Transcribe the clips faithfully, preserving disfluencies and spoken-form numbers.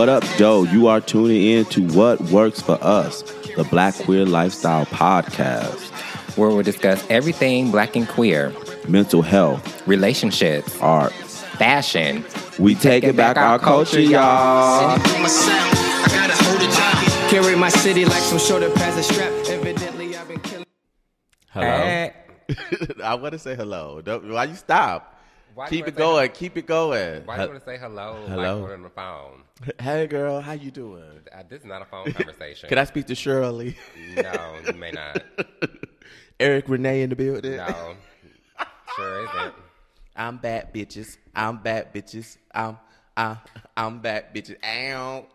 What up, Doe? You are tuning in to What Works for Us, the Black Queer Lifestyle Podcast, where we'll discuss everything Black and queer, mental health, relationships, art, fashion. We, we taking back, back our, our culture, y'all. Carry my city like some shoulder pads a strap. Evidently, I've been killing. Hello. Hey. I want to say hello. Don't, why you stop? Why keep it going. Hello? Keep it going. Why do you want to say hello? Hello. Like on the phone. Hey, girl. How you doing? Uh, this is not a phone conversation. Can I speak to Shirley? No, you may not. Eric Renee in the building? No. Sure isn't. I'm back, bitches. I'm back, bitches. I'm, I'm, I'm back, bitches. Ow.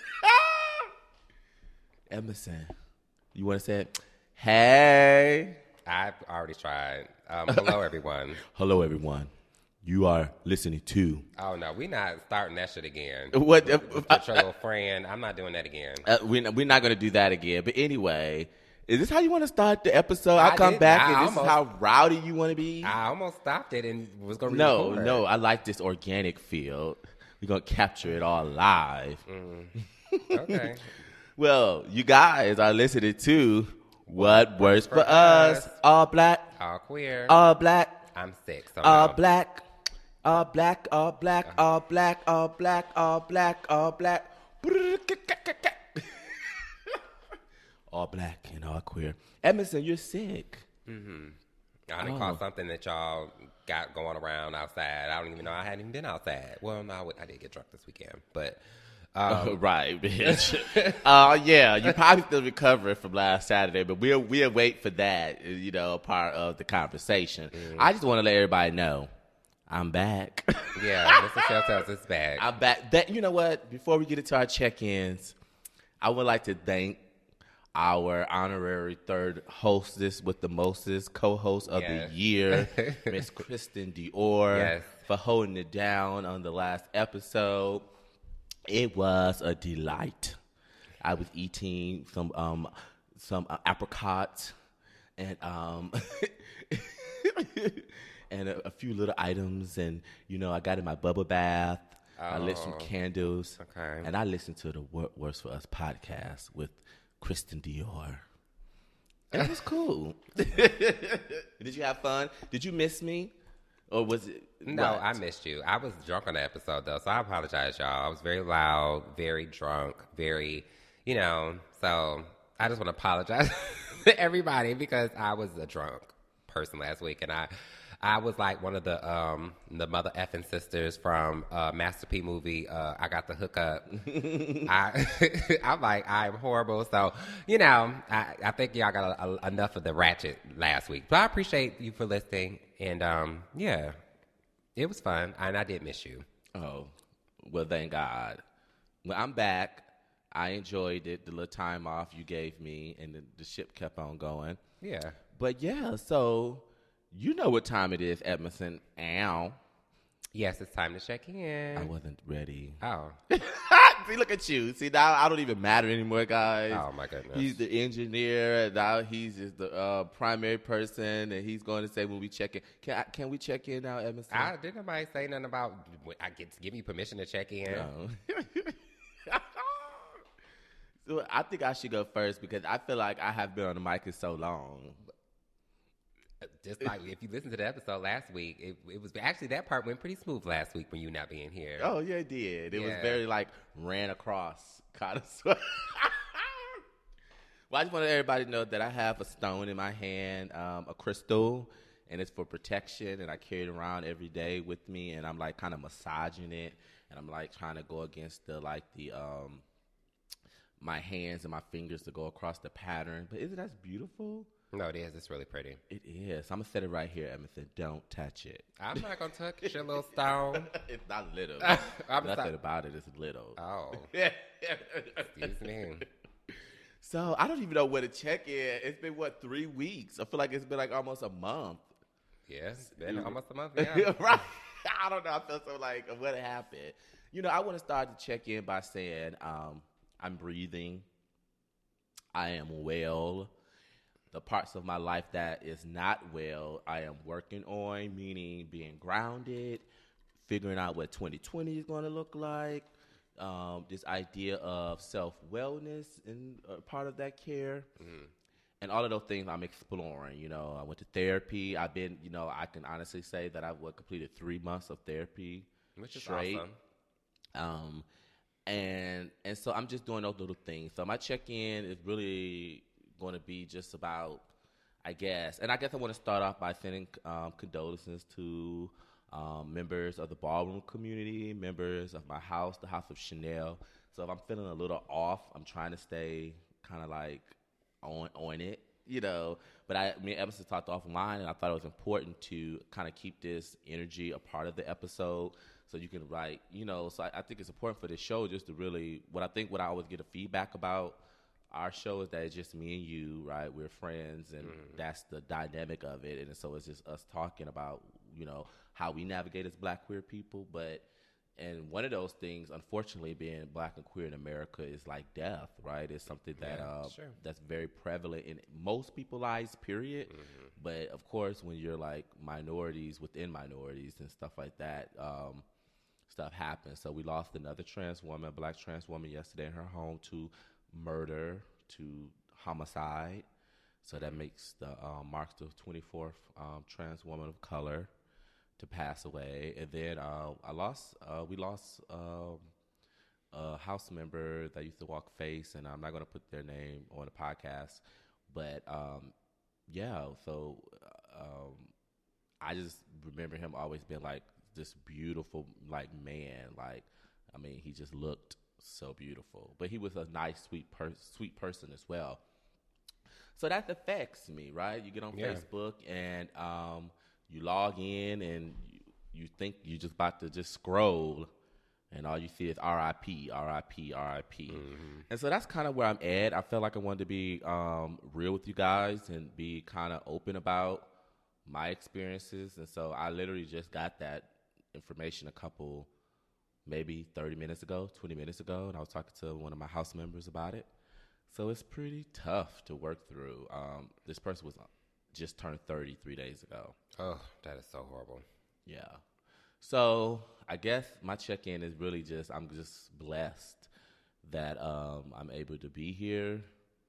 Emerson, you want to say it? Hey. I've already tried. Um, hello, everyone. Hello, everyone. You are listening to. Oh, no. We're not starting that shit again. What? With, with uh, your little friend. I'm not doing that again. Uh, we're, we're not going to do that again. But anyway, is this how you want to start the episode? I, I come did, back I and almost, this is how rowdy you want to be? I almost stopped it and was going to No, record. no. I like this organic feel. We're going to capture it all live. Mm. Okay. Well, you guys are listening to What Works for, for Us. us. All black. All queer. All black. I'm sick. All black. All black. All black. All black. All black. All black. All black. All black and all queer. Emerson, you're sick. Mm-hmm. I done oh. caught something that y'all got going around outside. I don't even know. I hadn't even been outside. Well, no, I did get drunk this weekend, but... Um, right, bitch. uh, yeah, you probably still recovering from last Saturday, but we'll we'll wait for that. You know, part of the conversation. Mm. I just want to let everybody know I'm back. Yeah, Mister Shelters is back. I'm back. That you know what? Before we get into our check-ins, I would like to thank our honorary third hostess with the mostest, co-host of yes. the year, Miss Kristen Dior, yes. for holding it down on the last episode. It was a delight. I was eating some um, some uh, apricots and um, and a, a few little items, and you know I got in my bubble bath. Oh, I lit some candles, okay. and I listened to the What Works for Us podcast with Kristen Dior. It was cool. Did you have fun? Did you miss me? Or was it? No, what? I missed you. I was drunk on the episode, though, so I apologize, y'all. I was very loud, very drunk, very, you know, so I just want to apologize to everybody because I was a drunk person last week, and I I was like one of the um, the mother effing sisters from uh, Master P movie, uh, I Got the Hookup. I, I'm like, I'm horrible. So, you know, I, I think y'all got a, a, enough of the ratchet last week. But I appreciate you for listening. And, um, yeah, it was fun. And I did miss you. Oh, well, thank God. Well, I'm back. I enjoyed it, the little time off you gave me. And the, the ship kept on going. Yeah. But, yeah, so... You know what time it is, Edmondson. Ow. Yes, it's time to check in. I wasn't ready. Oh. See, look at you. See, now I don't even matter anymore, guys. Oh, my goodness. He's the engineer, and now he's just the uh, primary person, and he's going to say when we check in. Can I, can we check in now, Edmondson? I didn't nobody say nothing about, I get to give me permission to check in. No. So I think I should go first because I feel like I have been on the mic for so long. Just like if you listen to the episode last week, it, it was actually that part went pretty smooth last week when you not being here. Oh yeah, it did. It yeah. was very like ran across kind of. Well, I just want everybody to know that I have a stone in my hand, um, a crystal, and it's for protection, and I carry it around every day with me, and I'm like kind of massaging it, and I'm like trying to go against the like the um, my hands and my fingers to go across the pattern. But isn't that beautiful? No, it is. It's really pretty. It is. I'm going to set it right here, Emerson. Don't touch it. I'm not going to touch your little stone. It's not little. I'm Nothing sorry. about it is little. Oh. Excuse me. So, I don't even know where to check in. It's been, what, three weeks? I feel like it's been like almost a month. Yes, it's been almost a month, yeah. Right. I don't know. I feel so like, what happened? You know, I want to start to check in by saying um, I'm breathing. I am well. The parts of my life that is not well, I am working on, meaning being grounded, figuring out what twenty twenty is going to look like, um, this idea of self-wellness and uh, part of that care. Mm-hmm. And all of those things I'm exploring. You know, I went to therapy. I've been, you know, I can honestly say that I've what, completed three months of therapy. Which is straight. awesome. Um, and and so I'm just doing those little things. So my check-in is really going to be just about, I guess, and I guess I want to start off by sending um, condolences to um, members of the ballroom community, members of my house, the House of Chanel. So if I'm feeling a little off, I'm trying to stay kind of like on on it, you know. But I, me and Emerson talked offline, and I thought it was important to kind of keep this energy a part of the episode, so you can write, you know. So I, I think it's important for this show just to really, what I think, what I always get a feedback about our show is that it's just me and you, right? We're friends, and mm-hmm. that's the dynamic of it. And so it's just us talking about, you know, how we navigate as Black queer people, but. And one of those things, unfortunately, being Black and queer in America is like death, right? It's something that yeah, uh, sure. that's very prevalent in most people's lives, period. Mm-hmm. But, of course, when you're like minorities within minorities and stuff like that, um, stuff happens. So we lost another trans woman, a Black trans woman yesterday in her home to murder, to homicide. So that makes the um, marks the twenty-fourth um, trans woman of color to pass away. And then uh, I lost, uh, we lost um, a house member that used to walk face, and I'm not going to put their name on the podcast, but um, yeah, so um, I just remember him always being like this beautiful, like, man. Like, I mean, he just looked so beautiful, but he was a nice, sweet, per- sweet person as well. So that affects me, right? You get on yeah. Facebook and um, you log in and you, you think you're just about to just scroll, and all you see is R I P, R I P, R I P. Mm-hmm. And so that's kind of where I'm at. I felt like I wanted to be um, real with you guys and be kind of open about my experiences. And so I literally just got that information a couple, maybe thirty minutes ago, twenty minutes ago, and I was talking to one of my house members about it. So it's pretty tough to work through. Um, this person was just turned thirty three days ago. Oh, that is so horrible. Yeah. So I guess my check-in is really just, I'm just blessed that um, I'm able to be here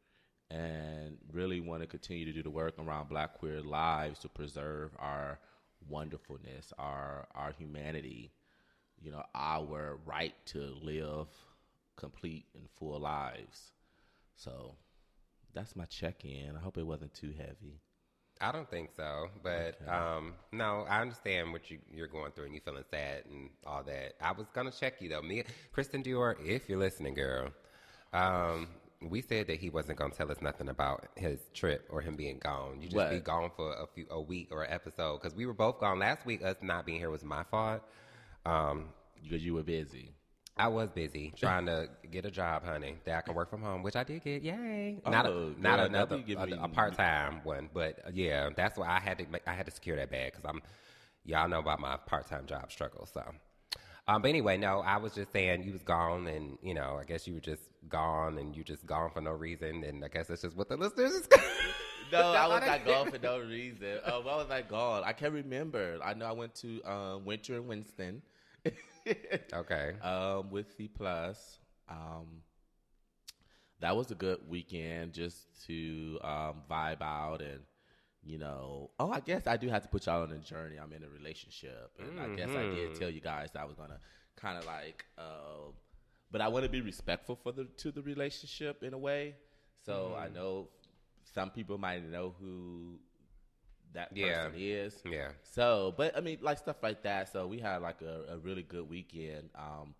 and really want to continue to do the work around Black queer lives to preserve our wonderfulness, our our humanity, you know, our right to live complete and full lives. So that's my check-in. I hope it wasn't too heavy. I don't think so, but okay. um, no, I understand what you, you're going through and you feeling sad and all that. I was gonna check you though, me, Kristen Dior, if you're listening, girl. Um, we said that he wasn't gonna tell us nothing about his trip or him being gone. You just what? be gone for a few, a week or an episode, because we were both gone last week. Us not being here was my fault. Um, because you were busy. I was busy trying to get a job, honey, that I can work from home, which I did get. Yay! Not oh, a, not girl, another a, a part time one, but uh, yeah, that's why I had to make, I had to secure that bag, because I'm y'all know about my part time job struggle. So, um, but anyway, no, I was just saying you was gone, and you know, I guess you were just gone, and you just gone for no reason, and I guess that's just what the listeners is. No, I was not gone for no reason. Oh, why was I gone? I can't remember. I know I went to um, Winter in Winston. Okay. Um, with C Plus, um, that was a good weekend just to um, vibe out and, you know. Oh, I guess I do have to put y'all on a journey. I'm in a relationship, and mm-hmm. I guess I did tell you guys that I was gonna kind of like, uh, but I want to be respectful for the to the relationship in a way. So mm-hmm. I know some people might know who that person yeah. is. Yeah. So, but I mean, like stuff like that. So we had like a, a really good weekend. Um,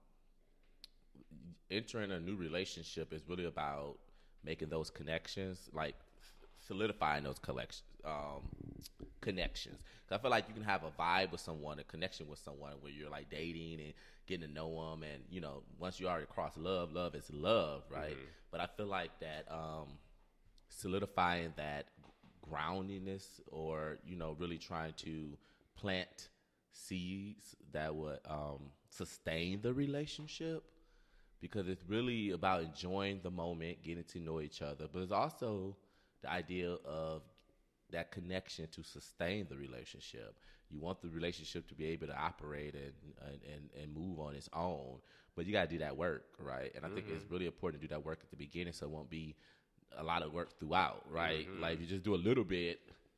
entering a new relationship is really about making those connections, like solidifying those collections, um, connections. Cause I feel like you can have a vibe with someone, a connection with someone where you're like dating and getting to know them. And, you know, once you already cross love, love is love, right? Mm-hmm. But I feel like that um, solidifying that groundiness, or, you know, really trying to plant seeds that would um, sustain the relationship, because it's really about enjoying the moment, getting to know each other, but it's also the idea of that connection to sustain the relationship. You want the relationship to be able to operate and and, and move on its own, but you got to do that work, right? And I mm-hmm. think it's really important to do that work at the beginning, so it won't be a lot of work throughout, right? Mm-hmm. Like if you just do a little bit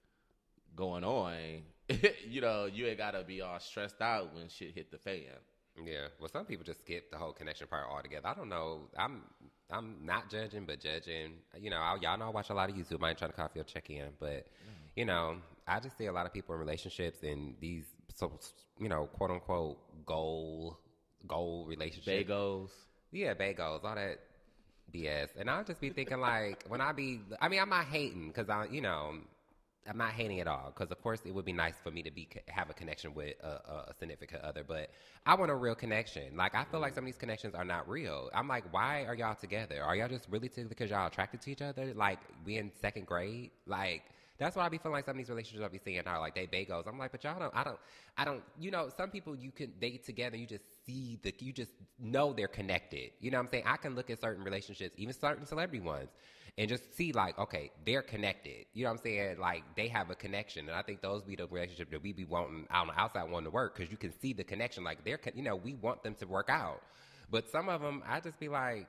going on, you know, you ain't gotta be all stressed out when shit hit the fan. Yeah, well, some people just skip the whole connection part altogether. I don't know. I'm I'm not judging, but judging. You know, I, y'all know I watch a lot of YouTube. I ain't trying to coffee or check in, but mm. you know, I just see a lot of people in relationships and these, so you know, quote unquote goal goal relationships. Bagels. Yeah, bagels, all that B S. And I'll just be thinking like, when I be, I mean, I'm not hating because I, you know. I'm not hating at all because, of course, it would be nice for me to be have a connection with a, a significant other, but I want a real connection. Like, I feel like some of these connections are not real. I'm like, why are y'all together? Are y'all just really together because y'all attracted to each other? Like, we in second grade? Like, that's why I be feeling like some of these relationships I be seeing are like they bagels. I'm like, but y'all don't, I don't, I don't, you know, some people you can date together, you just see the, you just know they're connected. You know what I'm saying? I can look at certain relationships, even certain celebrity ones, and just see like, okay, they're connected. You know what I'm saying? Like they have a connection. And I think those be the relationships that we be wanting out on the outside wanting to work because you can see the connection. Like they're, you know, we want them to work out. But some of them, I just be like,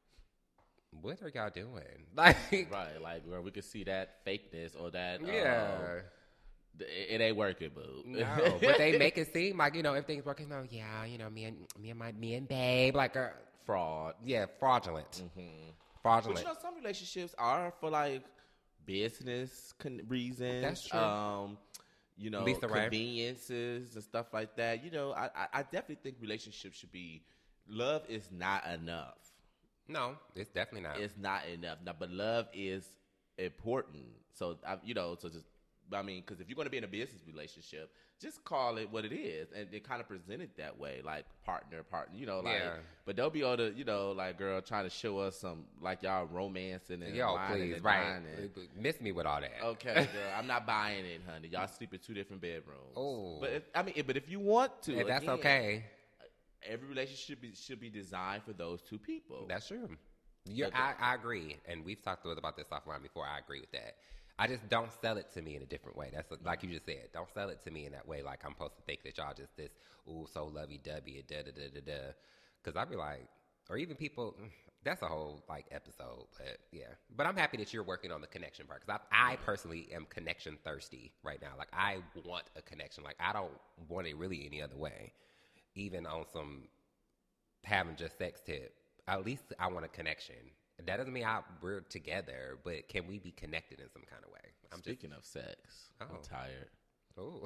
what are y'all doing? Like, right, like where we could see that fakeness or that, yeah, um, it, it ain't working, boo. No, but they make it seem like, you know, everything's working. Oh, yeah, you know, me and me and my me and babe, like a fraud. Yeah, fraudulent, mm-hmm. fraudulent. But you know, some relationships are for like business con- reasons. That's true. Um, you know, Lisa conveniences Ray. And stuff like that. You know, I, I I definitely think relationships should be. Love is not enough. No, it's definitely not. It's not enough. Now, but love is important. So, I, you know, so just, I mean, because if you're going to be in a business relationship, just call it what it is. And they kind of present it that way, like partner, partner, you know, like, yeah. But they'll be able to, you know, like, girl, trying to show us some, like, y'all romancing and Yo, please, and right. And, miss me with all that. Okay, girl, I'm not buying it, honey. Y'all sleep in two different bedrooms. Oh. But, if, I mean, if, but if you want to, yeah, that's again, okay. Every relationship should be, should be designed for those two people. That's true. You're, I, I agree, and we've talked about this offline before. I agree with that. I just don't sell it to me in a different way. That's like you just said. Don't sell it to me in that way. Like I'm supposed to think that y'all just this ooh so lovey dovey da da da da da. Because I'd be like, or even people. That's a whole like episode, but yeah. But I'm happy that you're working on the connection part because I, I personally am connection thirsty right now. Like I want a connection. Like I don't want it really any other way. Even on some having just sex tip, at least I want a connection. That doesn't mean I, we're together, but can we be connected in some kind of way? I'm Speaking just, of sex, oh. I'm tired. Oh.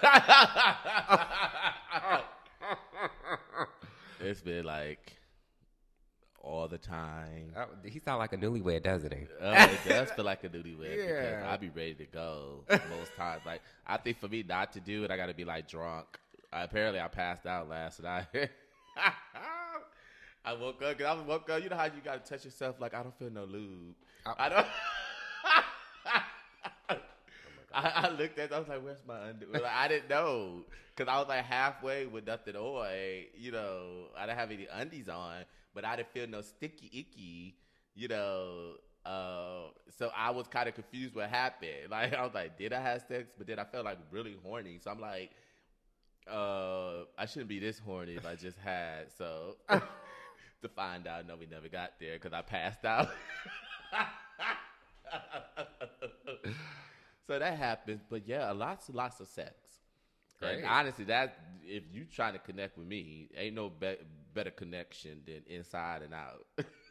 It's been like all the time. Oh, he sound like a newlywed, doesn't he? Oh, it does feel like a newlywed yeah. because I be ready to go most times. Like I think for me not to do it, I got to be like drunk. I, apparently, I passed out last night. I woke up because I woke up. You know how you got to touch yourself like I don't feel no lube. Oh. I don't. oh I, I looked at. It, I was like, "Where's my underwear?" Like, I didn't know because I was like halfway with nothing on. You know, I didn't have any undies on, but I didn't feel no sticky icky. You know, uh, so I was kind of confused what happened. Like I was like, "Did I have sex?" But then I felt like really horny. So I'm like. Uh, I shouldn't be this horny if I just had. So to find out, no, we never got there because I passed out. So that happens, but yeah, lots and lots of sex. Great. And honestly, that if you trying to connect with me, ain't no be- better connection than inside and out.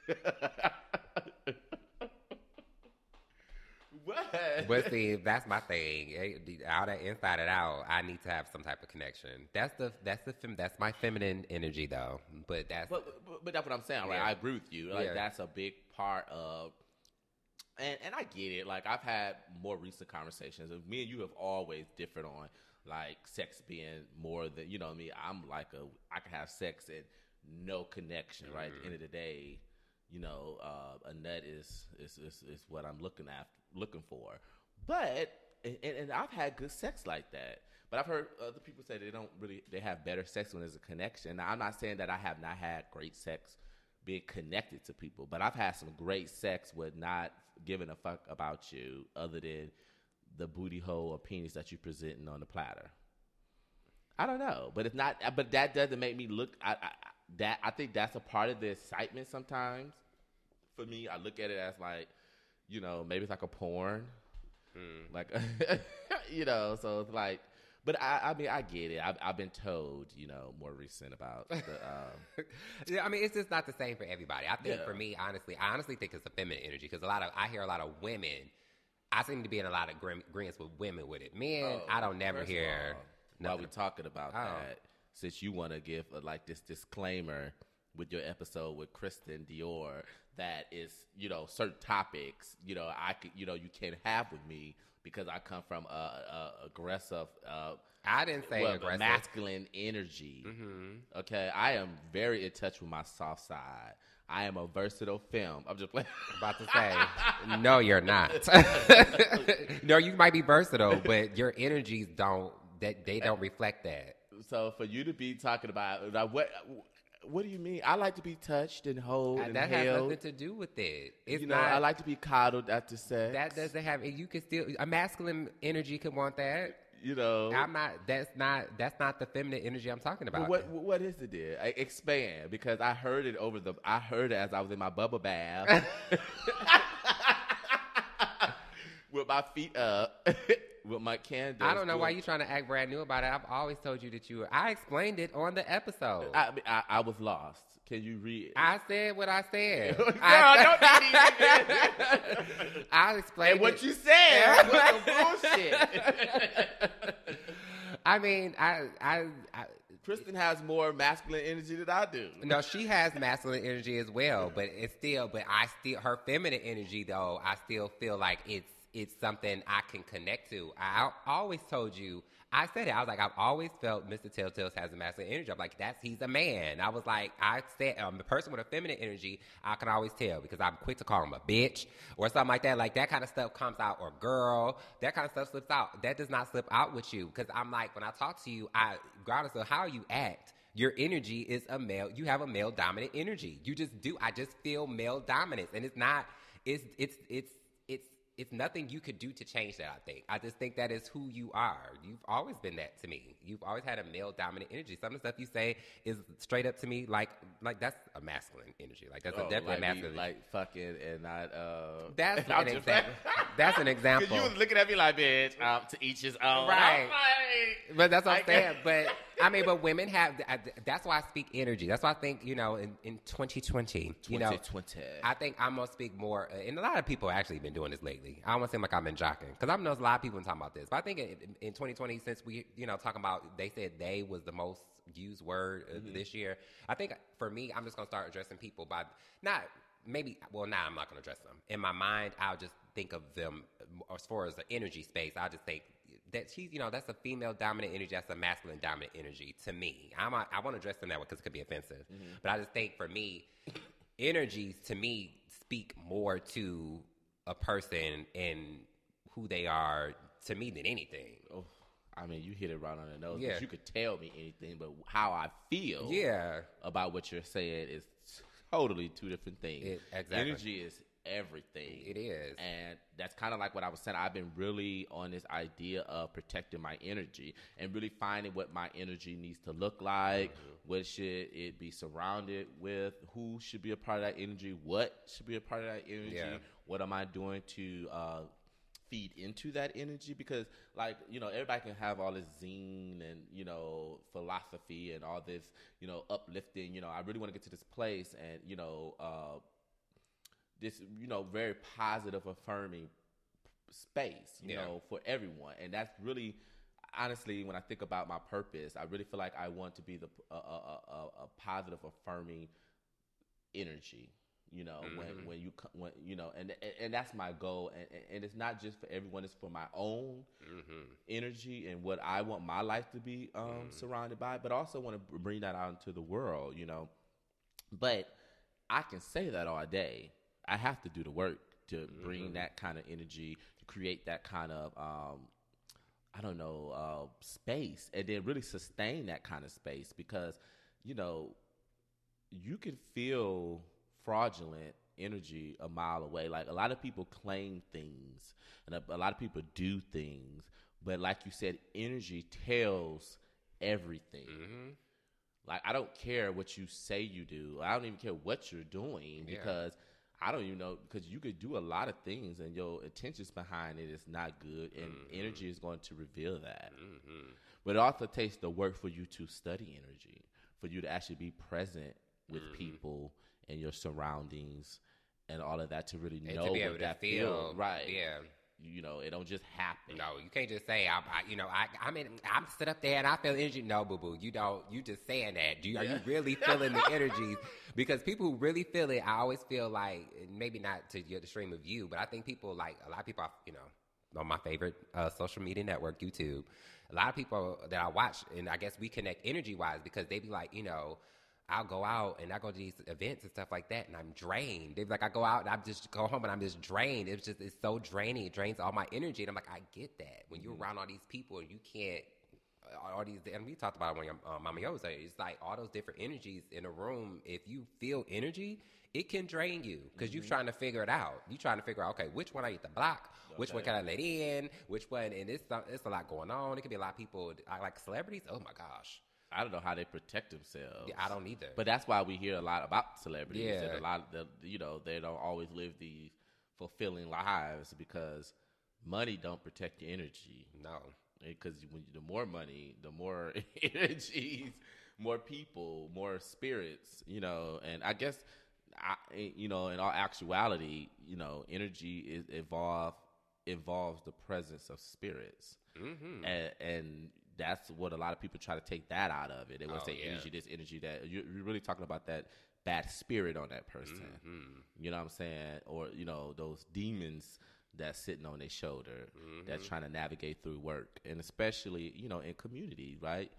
What? But see, that's my thing. Out that inside and out, I need to have some type of connection. That's the that's the fem, that's my feminine energy though. But that's but, but, but that's what I'm saying. Right? Yeah. I agree with you. Like yeah. That's a big part of. And and I get it. Like I've had more recent conversations. Me and you have always differed on like sex being more than you know what I mean. I'm like a I can have sex and no connection. Mm-hmm. Right at the end of the day. You know, uh, a nut is, is is is what I'm looking after, looking for. But and, and I've had good sex like that. But I've heard other people say they don't really they have better sex when there's a connection. Now, I'm not saying that I have not had great sex being connected to people, but I've had some great sex with not giving a fuck about you, other than the booty hole or penis that you're presenting on the platter. I don't know, but it's not. But that doesn't make me look. I, I, that I think that's a part of the excitement. Sometimes, for me, I look at it as like, you know, maybe it's like a porn, mm. like, you know. So it's like, but I, I mean, I get it. I've, I've been told, you know, more recent about. The, um, yeah, I mean, it's just not the same for everybody. I think yeah. for me, honestly, I honestly think it's a feminine energy because a lot of I hear a lot of women. I seem to be in a lot of agreements with women with it. Men, oh, I don't never hear. All, while we're talking about oh. that, since you want to give a, like this disclaimer with your episode with Kristen Dior, that is, you know, certain topics, you know, I could, you know, you can't have with me because I come from a, a aggressive. Uh, I didn't say well, aggressive. Masculine energy. Mm-hmm. Okay, I am very in touch with my soft side. I am a versatile film. I'm just playing. About to say, no, you're not. No, you might be versatile, but your energies don't. That they don't reflect that. So for you to be talking about like, what, what do you mean? I like to be touched and held and, and that held. has nothing to do with it. It's you know, not. I like to be coddled after sex. That doesn't have. You can still a masculine energy can want that. You know, I'm not. That's not. That's not the feminine energy I'm talking about. What What is it? There, I, expand because I heard it over the. I heard it as I was in my bubble bath with my feet up. With my candles. I don't know why you're trying to act brand new about it. I've always told you that you were. I explained it on the episode. I, I, I was lost. Can you read? I said what I said. Girl, I don't need I explained and what it. you said was some bullshit. I mean, I, I, I. Kristen has more masculine energy than I do. No, she has masculine energy as well, but it's still. But I still her feminine energy though. I still feel like it's. It's something I can connect to. I always told you, I said it. I was like, I've always felt Mister Telltales has a masculine energy. I'm like, that's he's a man. I was like, I said, um, a person with a feminine energy, I can always tell because I'm quick to call him a bitch or something like that. Like that kind of stuff comes out, or girl, that kind of stuff slips out. That does not slip out with you because I'm like, when I talk to you, I regardless of how you act, your energy is a male. You have a male dominant energy. You just do. I just feel male dominance, and it's not. It's it's it's it's. It's nothing you could do to change that, I think. I just think that is who you are. You've always been that to me. You've always had a male-dominant energy. Some of the stuff you say is straight up to me like like that's a masculine energy. Like that's oh, a definitely like a masculine me, like fucking and not uh That's an example. That's an example. You was looking at me like, bitch, um, to each his own. Right. Like, but that's what I'm saying. But I mean, but women have, that's why I speak energy. That's why I think, you know, in, in twenty twenty, you know, twenty twenty. I think I'm going to speak more, and a lot of people have actually been doing this lately. I don't want to seem like I've been jocking, because I know a lot of people talking about this. But I think in, in twenty twenty, since we, you know, talking about, they said they was the most used word mm-hmm. this year. I think for me, I'm just going to start addressing people by, not, maybe, well, now nah, I'm not going to address them. In my mind, I'll just think of them as far as the energy space. I'll just think, that she's, you know, that's a female dominant energy. That's a masculine dominant energy to me. I'm a, I want to address them that way because it could be offensive. Mm-hmm. But I just think for me, energies to me speak more to a person and who they are to me than anything. Oh, I mean, you hit it right on the nose. Yeah. You could tell me anything, but how I feel yeah. about what you're saying is totally two different things. It, exactly. Energy is everything. It is. And that's kind of like what I was saying. I've been really on this idea of protecting my energy and really finding what my energy needs to look like. Mm-hmm. What should it be surrounded with? Who should be a part of that energy? What should be a part of that energy? Yeah. What am I doing to uh, feed into that energy? Because, like, you know, everybody can have all this zine and, you know, philosophy and all this, you know, uplifting. You know, I really want to get to this place and, you know, uh, this, you know, very positive, affirming space, you yeah. know, for everyone. And that's really, honestly, when I think about my purpose, I really feel like I want to be the a, a, a, a positive, affirming energy, you know, mm-hmm. when when you when you know, and and, and that's my goal. And, and it's not just for everyone; it's for my own mm-hmm. energy and what I want my life to be um, mm-hmm. surrounded by. But I also want to bring that out into the world, you know. But I can say that all day. I have to do the work to bring mm-hmm. that kind of energy, to create that kind of, um, I don't know, uh, space, and then really sustain that kind of space because, you know, you can feel fraudulent energy a mile away. Like a lot of people claim things, and a, a lot of people do things, but like you said, energy tells everything. Mm-hmm. Like I don't care what you say you do. I don't even care what you're doing Yeah. because I don't even know, because you could do a lot of things and your intentions behind it is not good, and mm-hmm. energy is going to reveal that. Mm-hmm. But it also takes the work for you to study energy, for you to actually be present with mm-hmm. people and your surroundings and all of that to really and know to be what able that to feel. feels. Right. Yeah. You know, it don't just happen. No, you can't just say, I, I you know, I, I mean, I'm sit up there and I feel energy. No, boo boo, you don't. You just saying that. Do you, are you really feeling the energies? Because people who really feel it, I always feel like, maybe not to the extreme of you, but I think people like a lot of people, you know, on my favorite uh, social media network, YouTube. A lot of people that I watch, and I guess we connect energy wise because they be like, you know, I'll go out and I go to these events and stuff like that, and I'm drained. They're like, I go out and I just go home and I'm just drained. It's just, it's so draining. It drains all my energy. And I'm like, I get that. When you're around all these people and you can't, all these, and we talked about it when your uh, Mama Yo was there, it's like all those different energies in a room. If you feel energy, it can drain you because mm-hmm. you're trying to figure it out. You're trying to figure out, okay, which one I need to block, okay. which one can I let in, which one, and it's, it's a lot going on. It could be a lot of people, I like celebrities. Oh my gosh. I don't know how they protect themselves. Yeah, I don't either. But that's why we hear a lot about celebrities. Yeah. And a lot of the, you know, they don't always live these fulfilling lives because money don't protect your energy. No. Because when the more money, the more energies, more people, more spirits, you know. And I guess, I, you know, in all actuality, you know, energy is evolve, involves the presence of spirits. Mm-hmm. And, and that's what a lot of people try to take that out of it. They want to oh, say yeah. energy, this energy, that. You're, you're really talking about that bad spirit on that person. Mm-hmm. You know what I'm saying? Or, you know, those demons that's sitting on their shoulder mm-hmm. that's trying to navigate through work. And especially, you know, in community, right?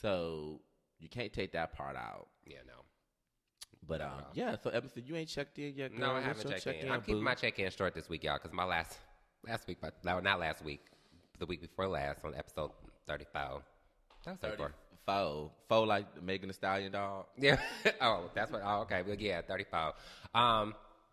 So you can't take that part out. Yeah, no. But, um, yeah, so Emerson, you ain't checked in yet, girl. No, I haven't checked check in. in. I'm keeping boo? my check-in short this week, y'all, because my last, last week, my, no, not last week, the week before last on episode thirty-five. That was thirty-four. Four. Four like Megan Thee Stallion dog? Yeah. oh, that's what, oh, okay. Well, yeah, thirty-five. Um,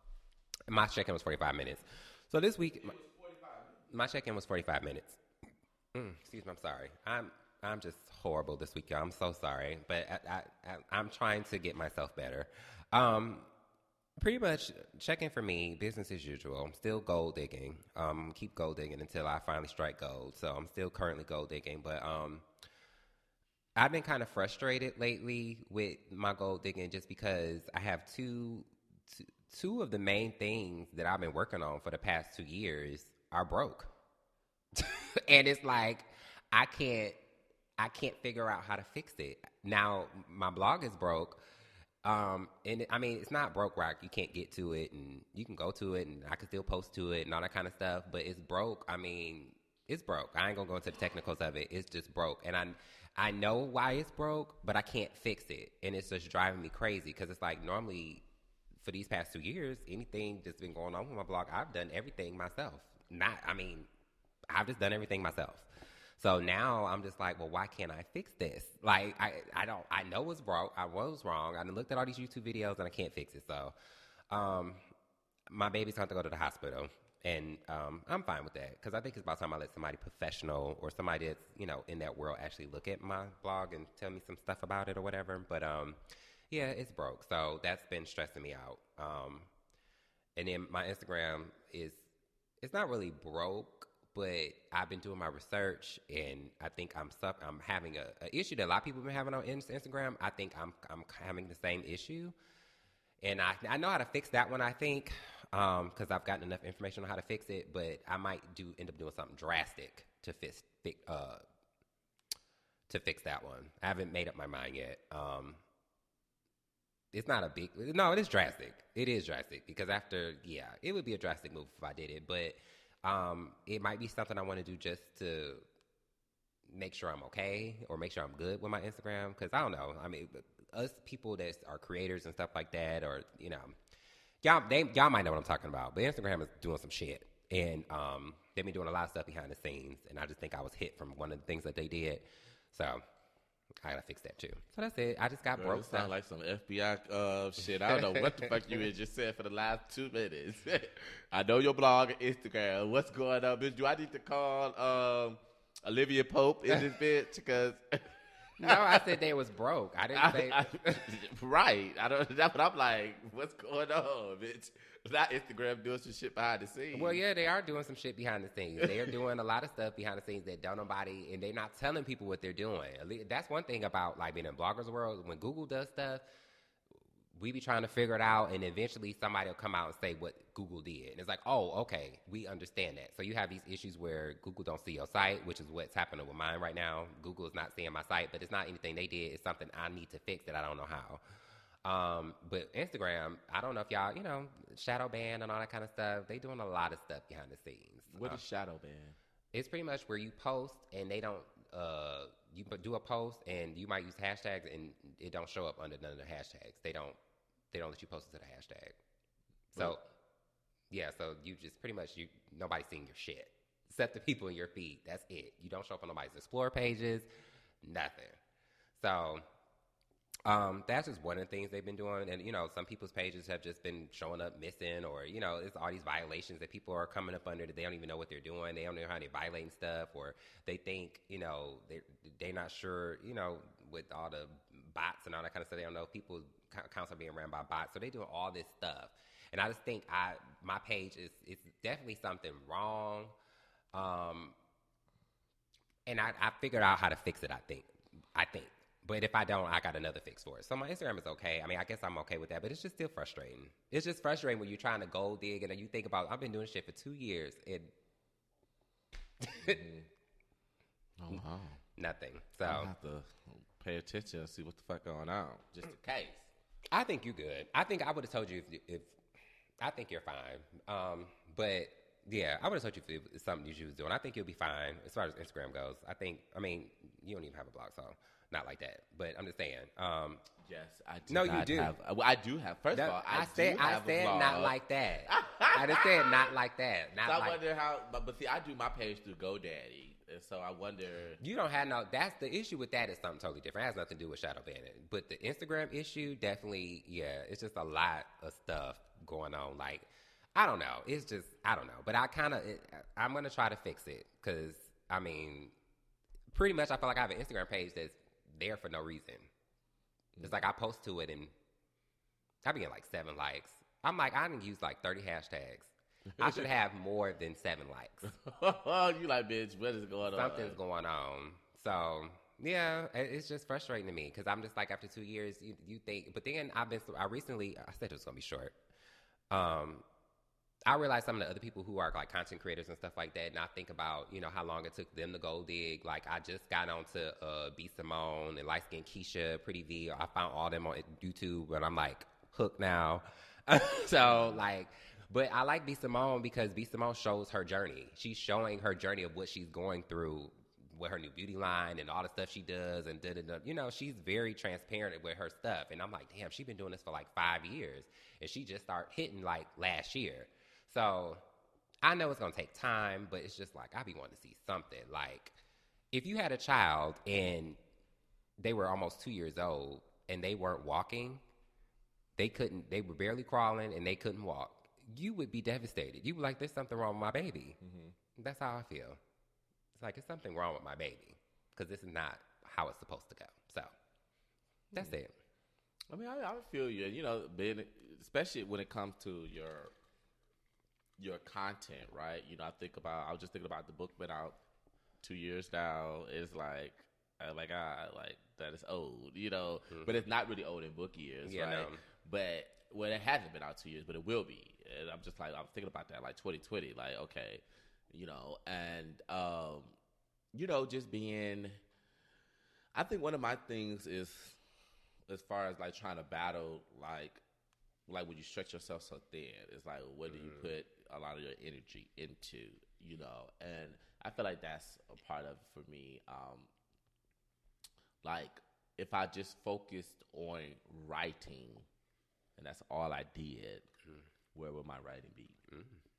my check-in was forty-five minutes. So this week, my, my check-in was forty-five minutes. Mm, excuse me, I'm sorry. I'm I'm just horrible this week, y'all. I'm so sorry. But I, I, I, I'm trying to get myself better. Um, pretty much check-in for me, business as usual. I'm still gold digging. Um, keep gold digging until I finally strike gold. So I'm still currently gold digging. But um, I've been kind of frustrated lately with my gold digging just because I have two, two, two of the main things that I've been working on for the past two years are broke. And it's like, I can't, I can't figure out how to fix it. Now, my blog is broke. Um, and it, I mean, it's not broke where you can't get to it and you can go to it and I can still post to it and all that kind of stuff, but it's broke. I mean, it's broke. I ain't gonna go into the technicals of it. It's just broke. And I, I know why it's broke, but I can't fix it. And it's just driving me crazy because it's like normally for these past two years, anything that's been going on with my blog, I've done everything myself. Not, I mean, I've just done everything myself. So now I'm just like, well, why can't I fix this? Like, I, I don't, I know it's broke. I was wrong. I looked at all these YouTube videos and I can't fix it. So, um, my baby's going to go to the hospital and, um, I'm fine with that. Cause I think it's about time I let somebody professional or somebody that's, you know, in that world actually look at my blog and tell me some stuff about it or whatever. But, um, yeah, it's broke. So that's been stressing me out. Um, and then my Instagram is, it's not really broke, but I've been doing my research, and I think I'm stuck. I'm having a, a issue that a lot of people have been having on Instagram. I think I'm I'm having the same issue, and I I know how to fix that one. I think because um, I've gotten enough information on how to fix it, but I might do end up doing something drastic to fix uh, to fix that one. I haven't made up my mind yet. Um, it's not a big no. It is drastic. It is drastic because after yeah, it would be a drastic move if I did it, but. Um, it might be something I want to do just to make sure I'm okay or make sure I'm good with my Instagram. Cause I don't know. I mean, us people that are creators and stuff like that, or, you know, y'all, they, y'all might know what I'm talking about, but Instagram is doing some shit and, um, they've been doing a lot of stuff behind the scenes. And I just think I was hit from one of the things that they did. So I gotta fix that too. So that's it. I just got Girl, broke it stuff. sound like some F B I uh, shit. I don't know what the fuck you had just said for the last two minutes. I know your blog and Instagram. What's going on, bitch? Do I need to call um, Olivia Pope in this bitch? Because No, I said they was broke. I didn't say. I, I, right. I don't. That's what I'm like. What's going on, bitch? Not Instagram doing some shit behind the scenes. Well, yeah, they are doing some shit behind the scenes. They are doing a lot of stuff behind the scenes that don't nobody, and they're not telling people what they're doing. At least, that's one thing about like being in bloggers world. When Google does stuff, we be trying to figure it out, and eventually somebody will come out and say what Google did. And it's like, oh, okay, we understand that. So you have these issues where Google don't see your site, which is what's happening with mine right now. Google is not seeing my site, but it's not anything they did. It's something I need to fix that I don't know how. Um, but Instagram, I don't know if y'all, you know, shadow ban and all that kind of stuff. They doing a lot of stuff behind the scenes. What Uh, is shadow ban? It's pretty much where you post and they don't, uh, you do a post and you might use hashtags and it don't show up under none of the hashtags. They don't, they don't let you post it to the hashtag. So, Right. yeah, so you just pretty much, you nobody's seeing your shit except the people in your feed. That's it. You don't show up on nobody's explore pages, nothing. So, Um, that's just one of the things they've been doing. And, you know, some people's pages have just been showing up missing or, you know, it's all these violations that people are coming up under that they don't even know what they're doing. They don't know how they're violating stuff or they think, you know, they, they're not sure, you know, with all the bots and all that kind of stuff. They don't know if people's accounts are being ran by bots. So they're doing all this stuff. And I just think I my page is it's definitely something wrong. Um, and I, I figured out how to fix it, I think. I think. But if I don't, I got another fix for it. So my Instagram is okay. I mean, I guess I'm okay with that, but it's just still frustrating. It's just frustrating when you're trying to gold dig and then you think about, I've been doing shit for two years and Oh, wow. nothing. So I'll have to pay attention and see what the fuck going on, just in case. I think you're good. I think I would have told you if, if I think you're fine. Um, but yeah, I would have told you if it was something you was doing. I think you'll be fine as far as Instagram goes. I think, I mean, you don't even have a blog, so not like that. But I'm just saying. Um, Yes, I do. No, you not do. Have, well, I do have. First no, of all, I, I said, do I have a said blog. not like that. I just said not like that. Not So I like wonder how, but, but see, I do my page through GoDaddy, and so I wonder. You don't have no. That's the issue with that is something totally different. It has nothing to do with shadow banning. But the Instagram issue, definitely, yeah, it's just a lot of stuff going on. Like, I don't know. It's just I don't know. But I kind of I'm gonna try to fix it because I mean, pretty much I feel like I have an Instagram page that's there for no reason. It's like I post to it and I be getting like seven likes. I'm like I didn't use like thirty hashtags. I should have more than seven likes. You like, bitch? What is going on? Something's going on. So yeah, it- it's just frustrating to me because I'm just like after two years, you you think. But then I've been. I recently I said it was gonna be short. Um, I realized some of the other people who are like content creators and stuff like that, and I think about you know how long it took them to go dig. Like I just got onto uh, B Simone and Light Skin Keisha, Pretty V. I found all them on YouTube, and I'm like hooked now. So like. But I like B Simone because B Simone shows her journey. She's showing her journey of what she's going through with her new beauty line and all the stuff she does. And da, da, da. You know, she's very transparent with her stuff. And I'm like, damn, she's been doing this for like five years. And she just started hitting like last year. So I know it's going to take time, but it's just like, I be wanting to see something. Like, if you had a child and they were almost two years old and they weren't walking, they couldn't, they were barely crawling and they couldn't walk. You would be devastated. You would be like, there's something wrong with my baby. Mm-hmm. That's how I feel. It's like, there's something wrong with my baby because this is not how it's supposed to go. So that's mm-hmm. it. I mean, I, I feel you. You know, being, especially when it comes to your your content, right? You know, I think about. I was just thinking about the book been out two years now. It's like, I'm like, ah, like that is old. You know, mm-hmm. but it's not really old in book years, yeah, right? No. But well, it hasn't been out two years, but it will be. And I'm just like, I'm thinking about that, like twenty twenty, like, okay, you know, and, um, you know, just being, I think one of my things is, as far as like trying to battle, like, like when you stretch yourself so thin, it's like, what do you put a lot of your energy into, you know? And I feel like that's a part of it for me. Um, like, if I just focused on writing, and that's all I did, mm. where would my writing be? Mm.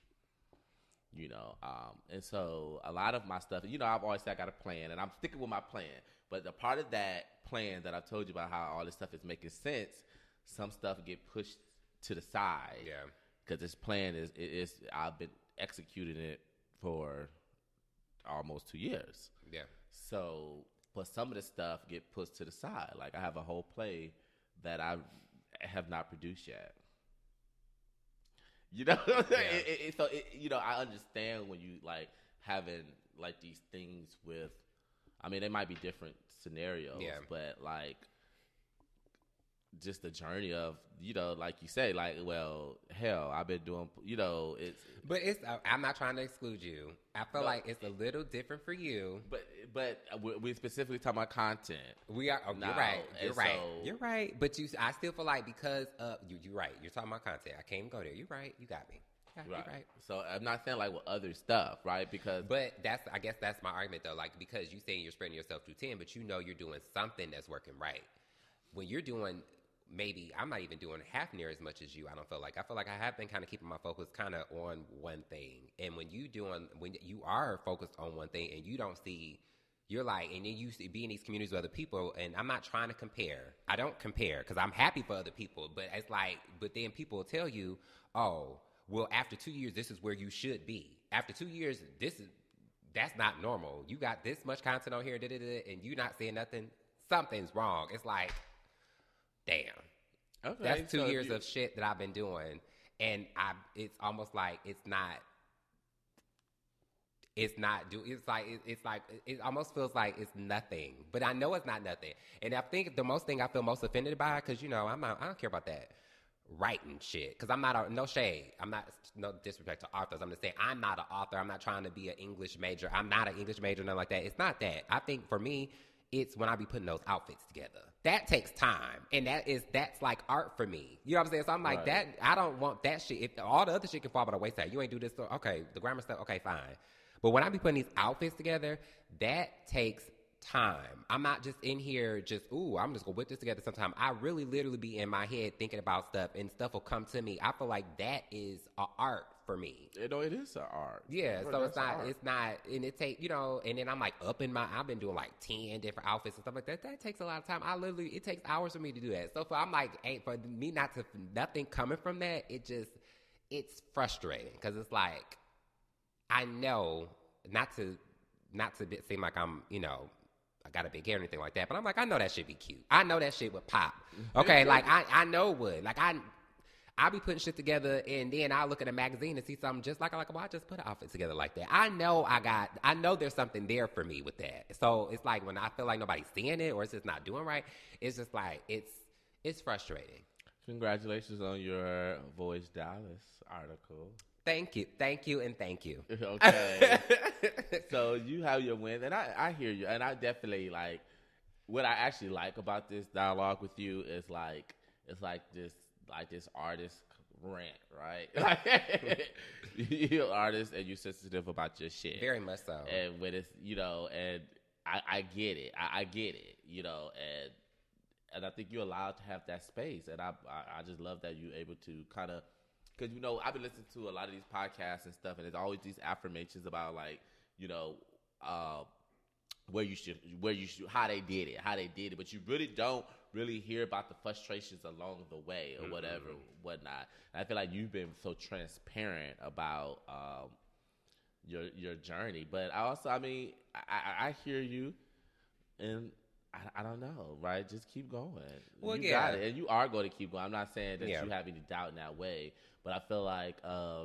You know, um, and so a lot of my stuff, you know, I've always said I got a plan, and I'm sticking with my plan. But the part of that plan that I told you about, how all this stuff is making sense, some stuff get pushed to the side. Yeah. Because this plan is, it is, I've been executing it for almost two years. Yeah. So, but some of the stuff get pushed to the side. Like, I have a whole play that I have not produced yet. You know, yeah. it, it, it, so it, you know, I understand when you like having like these things with. I mean, they might be different scenarios, yeah. but like just the journey of, you know, like you say, like, well, hell, I've been doing, you know, it's. But it's. Uh, I'm not trying to exclude you. I feel no, like it's a little different for you. But but we're specifically talking about content. We are. Oh, now, you're right. You're right. So, you're right. But you, I still feel like because of you, you're right. You're talking about content. I can't even go there. You're right. You got me. Yeah, right. You're right. So I'm not saying like with other stuff, right? Because but that's. I guess that's my argument though. Like because you saying you're spreading yourself through ten, but you know you're doing something that's working right. When you're doing. Maybe I'm not even doing half near as much as you. I don't feel like I feel like I have been kind of keeping my focus kind of on one thing. And when you doing when you are focused on one thing and you don't see, you're like, and then you see, be in these communities with other people. And I'm not trying to compare. I don't compare because I'm happy for other people. But it's like, but then people will tell you, oh, well, after two years, this is where you should be. After two years, this is that's not normal. You got this much content on here, da, da, da, and you not saying nothing. Something's wrong. It's like. Damn. Okay. That's two so years you... of shit that I've been doing. And I it's almost like it's not it's not do it's like it, it's like it almost feels like it's nothing. But I know it's not nothing. And I think the most thing I feel most offended by, because you know, I'm not I don't care about that writing shit. Because I'm not a no shade. I'm not no disrespect to authors. I'm just saying I'm not an author. I'm not trying to be an English major. I'm not an English major, nothing like that. It's not that. I think for me, it's when I be putting those outfits together. That takes time. And that is, that's like art for me. You know what I'm saying? So I'm like, right. that, I don't want that shit. If all the other shit can fall by the wayside, you ain't do this, so, okay, the grammar stuff, okay, fine. But when I be putting these outfits together, that takes time. I'm not just in here just, ooh, I'm just gonna whip this together sometime. I really literally be in my head thinking about stuff and stuff will come to me. I feel like that is an art for me. You know, it is an art. Yeah, Bro, so it's not, art. it's not, and it take, you know, and then I'm like up in my, I've been doing like ten different outfits and stuff like that. That takes a lot of time. I literally, it takes hours for me to do that. So for, I'm like, ain't for me not to, nothing coming from that, it just, it's frustrating because it's like, I know not to, not to seem like I'm, you know, I got a big hair or anything like that, but I'm like, I know that shit be cute. I know that shit would pop. Okay, like I, I know it would. Like I, I be putting shit together, and then I look at a magazine and see something just like, like, well, I just put an outfit together like that. I know I got, I know there's something there for me with that. So it's like when I feel like nobody's seeing it or it's just not doing right, it's just like, it's, it's frustrating. Congratulations on your Voyage Dallas article. Thank you. Thank you, and thank you. Okay. So you have your win, and I, I hear you, and I definitely, like, what I actually like about this dialogue with you is, like, it's like this, like this artist rant, right? You're an artist and you're sensitive about your shit. Very much so. And when it's, you know, and I, I get it. I, I get it, you know, and and I think you're allowed to have that space. And I I, I just love that you're able to kind of, because, you know, I've been listening to a lot of these podcasts and stuff, and there's always these affirmations about, like, you know, uh, where you should, where you should, how they did it, how they did it, but you really don't really hear about the frustrations along the way or whatever, mm-hmm. whatnot. And I feel like you've been so transparent about um, your your journey. But I also, I mean, I, I hear you, and I, I don't know, right? Just keep going. Well, you yeah. got it, and you are going to keep going. I'm not saying that yeah. you have any doubt in that way, but I feel like, uh,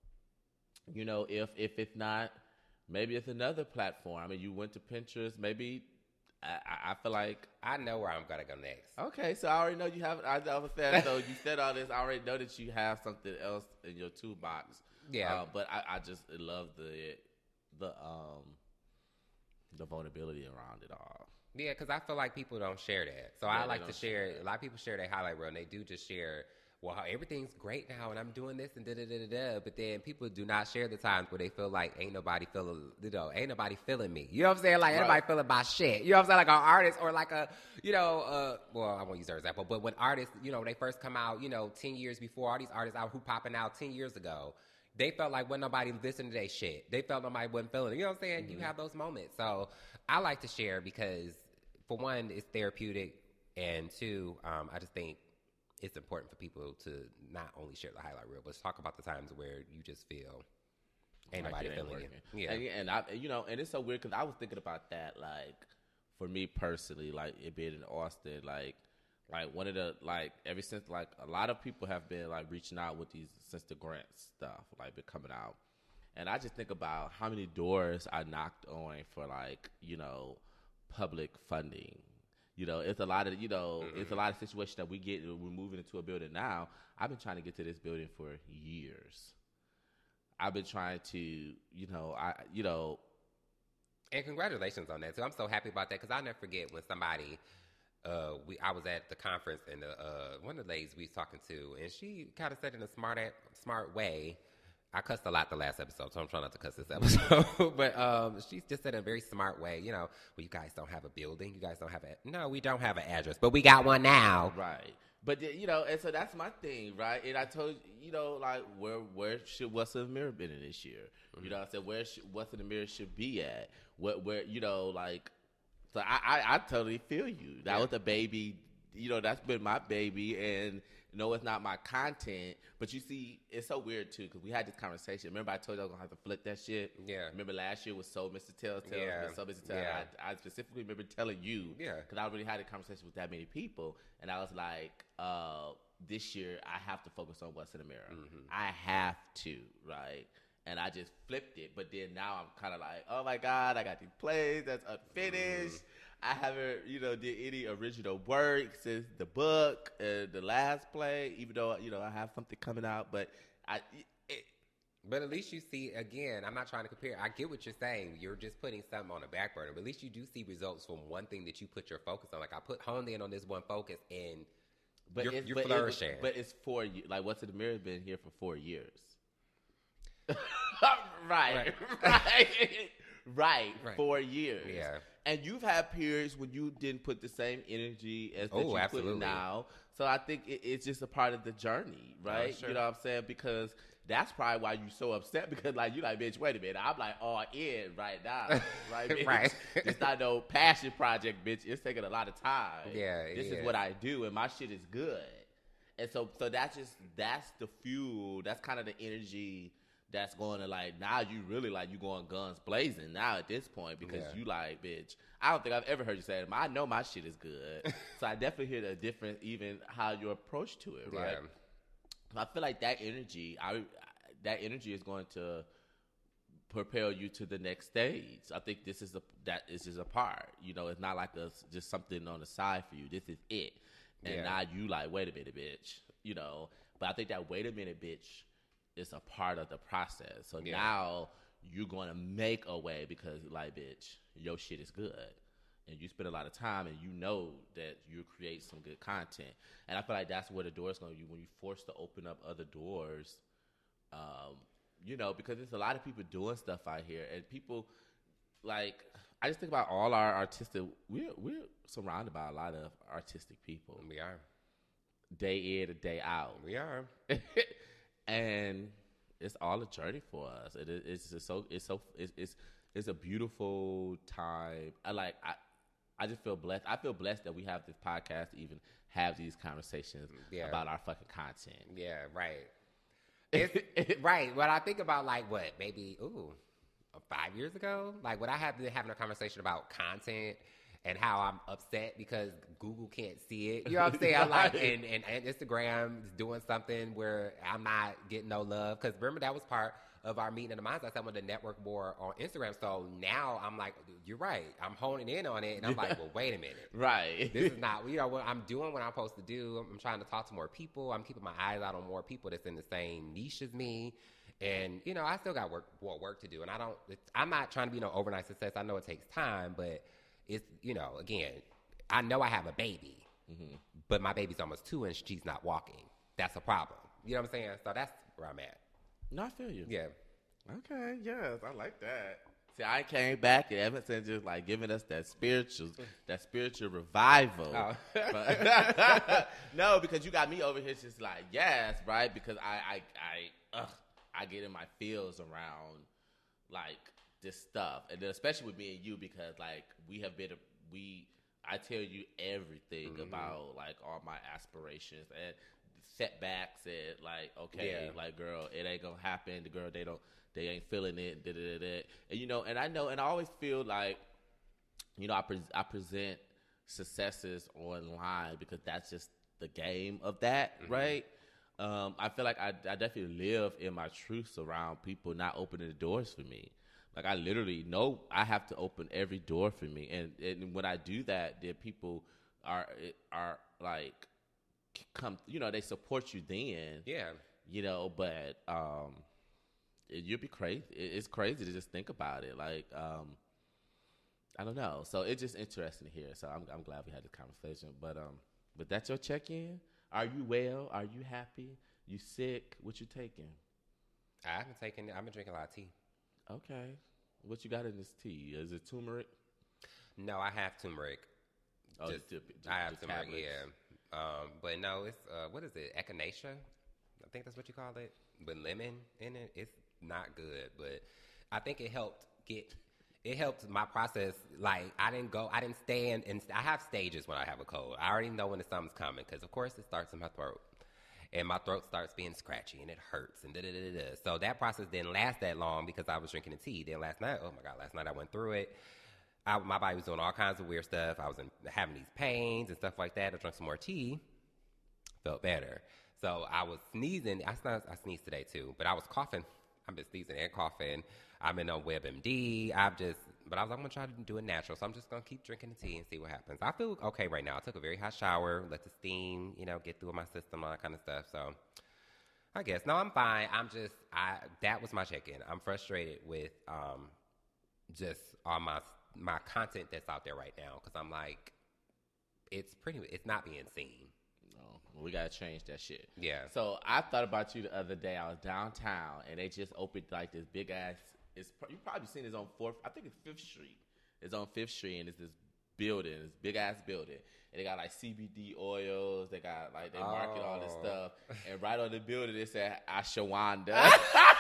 you know, if if it's not, maybe it's another platform. I mean, you went to Pinterest, maybe. I, I feel like I know where I'm gonna go next. Okay, so I already know you have. I understand. So you said all this. I already know that you have something else in your toolbox. Yeah, uh, but I, I just love the the um the vulnerability around it all. Yeah, because I feel like people don't share that. So yeah, I like to share. share a lot of people share their highlight reel, and they do just share. Well, how everything's great now, and I'm doing this and da da da da da. But then people do not share the times where they feel like ain't nobody feeling, you know, ain't nobody feeling me. You know what I'm saying? Like right. Ain't nobody feeling my shit. You know what I'm saying? Like an artist or like a, you know, uh, well, I won't use their example, but when artists, you know, they first come out, you know, ten years before, all these artists out who popping out ten years ago, they felt like wasn't nobody listening to their shit. They felt nobody wasn't feeling it. You know what I'm saying? Mm-hmm. You have those moments. So I like to share because for one, it's therapeutic, and two, um, I just think it's important for people to not only share the highlight reel, but talk about the times where you just feel ain't Like, nobody it ain't feeling working. you. Yeah, and, and I, you know, and it's so weird because I was thinking about that, like for me personally, like it being in Austin, like, like one of the like ever since like a lot of people have been like reaching out with these since the grant stuff like been coming out, and I just think about how many doors I knocked on for like you know public funding. You know, it's a lot of, you know, mm-hmm. it's a lot of situations that we get, we're moving into a building now. I've been trying to get to this building for years. I've been trying to, you know, I, you know. And congratulations on that, too. I'm so happy about that because I'll never forget when somebody, uh, we I was at the conference and the, uh, one of the ladies we was talking to, and she kind of said in a smart, smart way, I cussed a lot the last episode, so I'm trying not to cuss this episode. But um, she just said in a very smart way, you know, well, you guys don't have a building. You guys don't have a... No, we don't have an address, but we got one now. Right. But, you know, and so that's my thing, right? And I told you, you know, like, where where should What's in the Mirror been in this year? Mm-hmm. You know, I said, where should, What's in the Mirror should be at? What, where, you know, like... So I, I, I totally feel you. That yeah. was a baby... You know, that's been my baby, and no, it's not my content. But you see, it's so weird too because we had this conversation. Remember, I told you I was gonna have to flip that shit. Yeah. Remember last year was so Mister Telltale. Yeah. So Mister Telltale. Yeah. I, I specifically remember telling you. Yeah. Because I already had a conversation with that many people, and I was like, uh, this year I have to focus on What's in the Mirror. Mm-hmm. I have to, right? And I just flipped it. But then now I'm kind of like, oh my God, I got these plays that's unfinished. Mm-hmm. I haven't, you know, did any original work since the book and the last play, even though, you know, I have something coming out, but I... It, but at least you see, again, I'm not trying to compare. I get what you're saying. You're just putting something on the back burner, but at least you do see results from one thing that you put your focus on. Like, I put honed in on this one focus, and but you're, it's, you're but flourishing. It, but it's four years. Like, What's in the Mirror has been here for four years. right. Right. right. Right. Right. Four years. Yeah. And you've had periods when you didn't put the same energy as that oh, you absolutely. put now. So I think it, it's just a part of the journey, right? Oh, sure. You know what I'm saying? Because that's probably why you're so upset because, like, you're like, bitch, wait a minute. I'm like all in right now, right, bitch? Right. It's not no passion project, bitch. It's taking a lot of time. Yeah, This yeah. is what I do, and my shit is good. And so, so that's just, that's the fuel. That's kind of the energy that's going to, like, now you really, like, you going guns blazing now at this point because yeah. you like, bitch, I don't think I've ever heard you say it. I know my shit is good. So I definitely hear the difference, even how your approach to it, right? Yeah. I feel like that energy, I that energy is going to propel you to the next stage. I think this is a, that is just a part. You know, it's not like a, just something on the side for you. This is it. And yeah. now you like, wait a minute, bitch. You know, but I think that wait a minute, bitch, is a part of the process. So yeah. now you're going to make a way because, like, bitch, your shit is good. And you spend a lot of time and you know that you create some good content. And I feel like that's where the door's going to be when you're forced to open up other doors. Um, you know, because there's a lot of people doing stuff out here. And people, like, I just think about all our artistic, we're, we're surrounded by a lot of artistic people. We are. Day in and day out. We are. And it's all a journey for us. It, it's just so it's so it's, it's it's a beautiful time. I like I I just feel blessed. I feel blessed that we have this podcast to even have these conversations yeah. about our fucking content. Yeah, right. It's, right. When I think about like what maybe ooh five years ago, like when I have been having a conversation about content. And how I'm upset because Google can't see it. You know what I'm saying? I like and, and, and Instagram is doing something where I'm not getting no love. Because remember, that was part of our meeting in the minds. I said I wanted to network more on Instagram. So now I'm like, you're right. I'm honing in on it. And I'm like, well, wait a minute. Right. This is not, you know, what I'm doing what I'm supposed to do. I'm trying to talk to more people. I'm keeping my eyes out on more people that's in the same niche as me. And, you know, I still got work, more work to do. And I don't, it's, I'm not trying to be no overnight success. I know it takes time, but it's, you know, again, I know I have a baby, mm-hmm. but my baby's almost two and she's not walking. That's a problem. You know what I'm saying? So that's where I'm at. No, I feel you. Yeah. Okay, yes, I like that. See, I came back and Evanston just like giving us that spiritual, that spiritual revival. Oh. But, no, because you got me over here just like, yes, right? Because I, I, I, ugh, I get in my feels around like this stuff, and then especially with me and you, because like we have been, we, I tell you everything Mm-hmm. about like all my aspirations and setbacks and like okay, Yeah. like girl, it ain't gonna happen. The girl they don't they ain't feeling it. Da, da, da, da. And you know, and I know, and I always feel like you know I pre- I present successes online because that's just the game of that, Mm-hmm. right? Um, I feel like I, I definitely live in my truths around people not opening the doors for me. Like I literally know I have to open every door for me, and, and when I do that, then people are are like come, you know, they support you then, Yeah. you know. But um, it, you'd be crazy. It, it's crazy to just think about it. Like um, I don't know. So it's just interesting to hear. So I'm I'm glad we had this conversation. But um, but that's your check in. Are you well? Are you happy? You sick? What you taking? I haven't taken. I've been drinking a lot of tea. Okay. What you got in this tea? Is it turmeric? No, I have turmeric. Oh, Just, the, the, I have the turmeric. tablets. Yeah. Um, but no, it's uh, what is it? Echinacea. I think that's what you call it. With lemon in it, it's not good. But I think it helped get. It helped my process. Like I didn't go. I didn't stand. And I have stages when I have a cold. I already know when the something's coming because, of course, it starts in my throat. And my throat starts being scratchy and it hurts and da da da da. So that process didn't last that long because I was drinking the tea. Then last night, oh my God, last night I went through it. I, my body was doing all kinds of weird stuff. I was in, having these pains and stuff like that. I drank some more tea, felt better. So I was sneezing. I, sneezed, I sneezed today too, but I was coughing. I've been sneezing and coughing. I've been on WebMD. I've just, but I was like, I'm going to try to do it natural. So I'm just going to keep drinking the tea and see what happens. I feel okay right now. I took a very hot shower, let the steam, you know, get through my system, all that kind of stuff. So I guess, no, I'm fine. I'm just, I, that was my check-in. I'm frustrated with um, just all my, my content that's out there right now. Cause I'm like, it's pretty, it's not being seen. No, we gotta change that shit. Yeah. So I thought about you the other day. I was downtown and they just opened like this big ass. It's you probably seen it on Fourth. I think it's Fifth Street. It's on Fifth Street and it's this building, this big ass building. And they got like C B D oils. They got like they market all this Oh. stuff. And right on the building it said Ashwanda.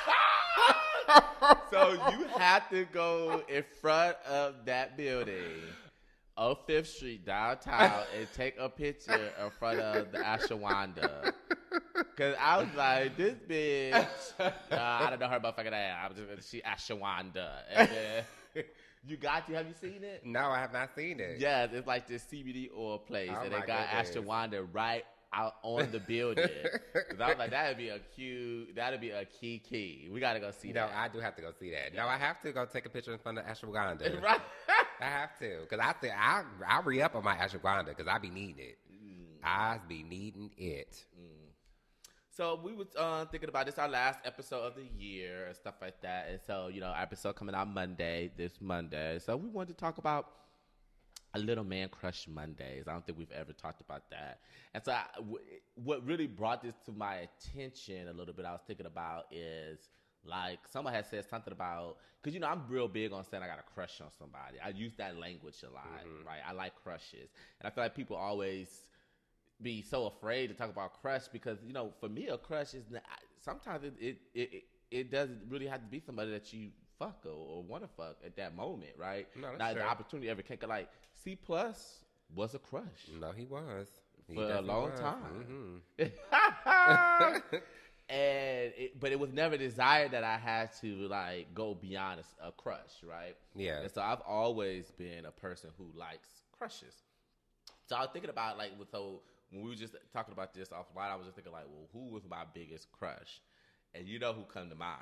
So you have to go in front of that building on Fifth Street downtown and take a picture in front of the Ashwanda. Cause I was like, this bitch, uh, I don't know her motherfucking ass. I'm just gonna she Ashwanda. And then, you got to, have you seen it? No, I have not seen it. Yes, it's like this C B D oil place, Oh and they my got goodness. Ashwanda right out on the building. Cause I was like, that'd be a cute, that'd be a key key. We gotta go see No, that. I do have to go see that. No, I have to go take a picture in front of ashwagandha. Right. I have to, because I think I I re up on my ashwagandha because I be needing it. I be needing it. So we was uh, thinking about this, our last episode of the year and stuff like that. And so, you know, our episode coming out Monday, this Monday. So we wanted to talk about a little man crush Mondays. I don't think we've ever talked about that. And so I, w- what really brought this to my attention a little bit, I was thinking about is like someone had said something about, because, you know, I'm real big on saying I got a crush on somebody. I use that language a lot, right? I like crushes. And I feel like people always be so afraid to talk about crush because, you know, for me, a crush is not, sometimes it it, it it doesn't really have to be somebody that you fuck or, or want to fuck at that moment, right? No, that's Not true. the opportunity ever came. Like C plus was a crush No, he was He for a definitely long was. time, Mhm. and it, but it was never desired that I had to like go beyond a, a crush, right? Yeah. And so I've always been a person who likes crushes. So I was thinking about like with so. When we were just talking about this offline, I was just thinking like, well, who was my biggest crush? And you know who come to mind?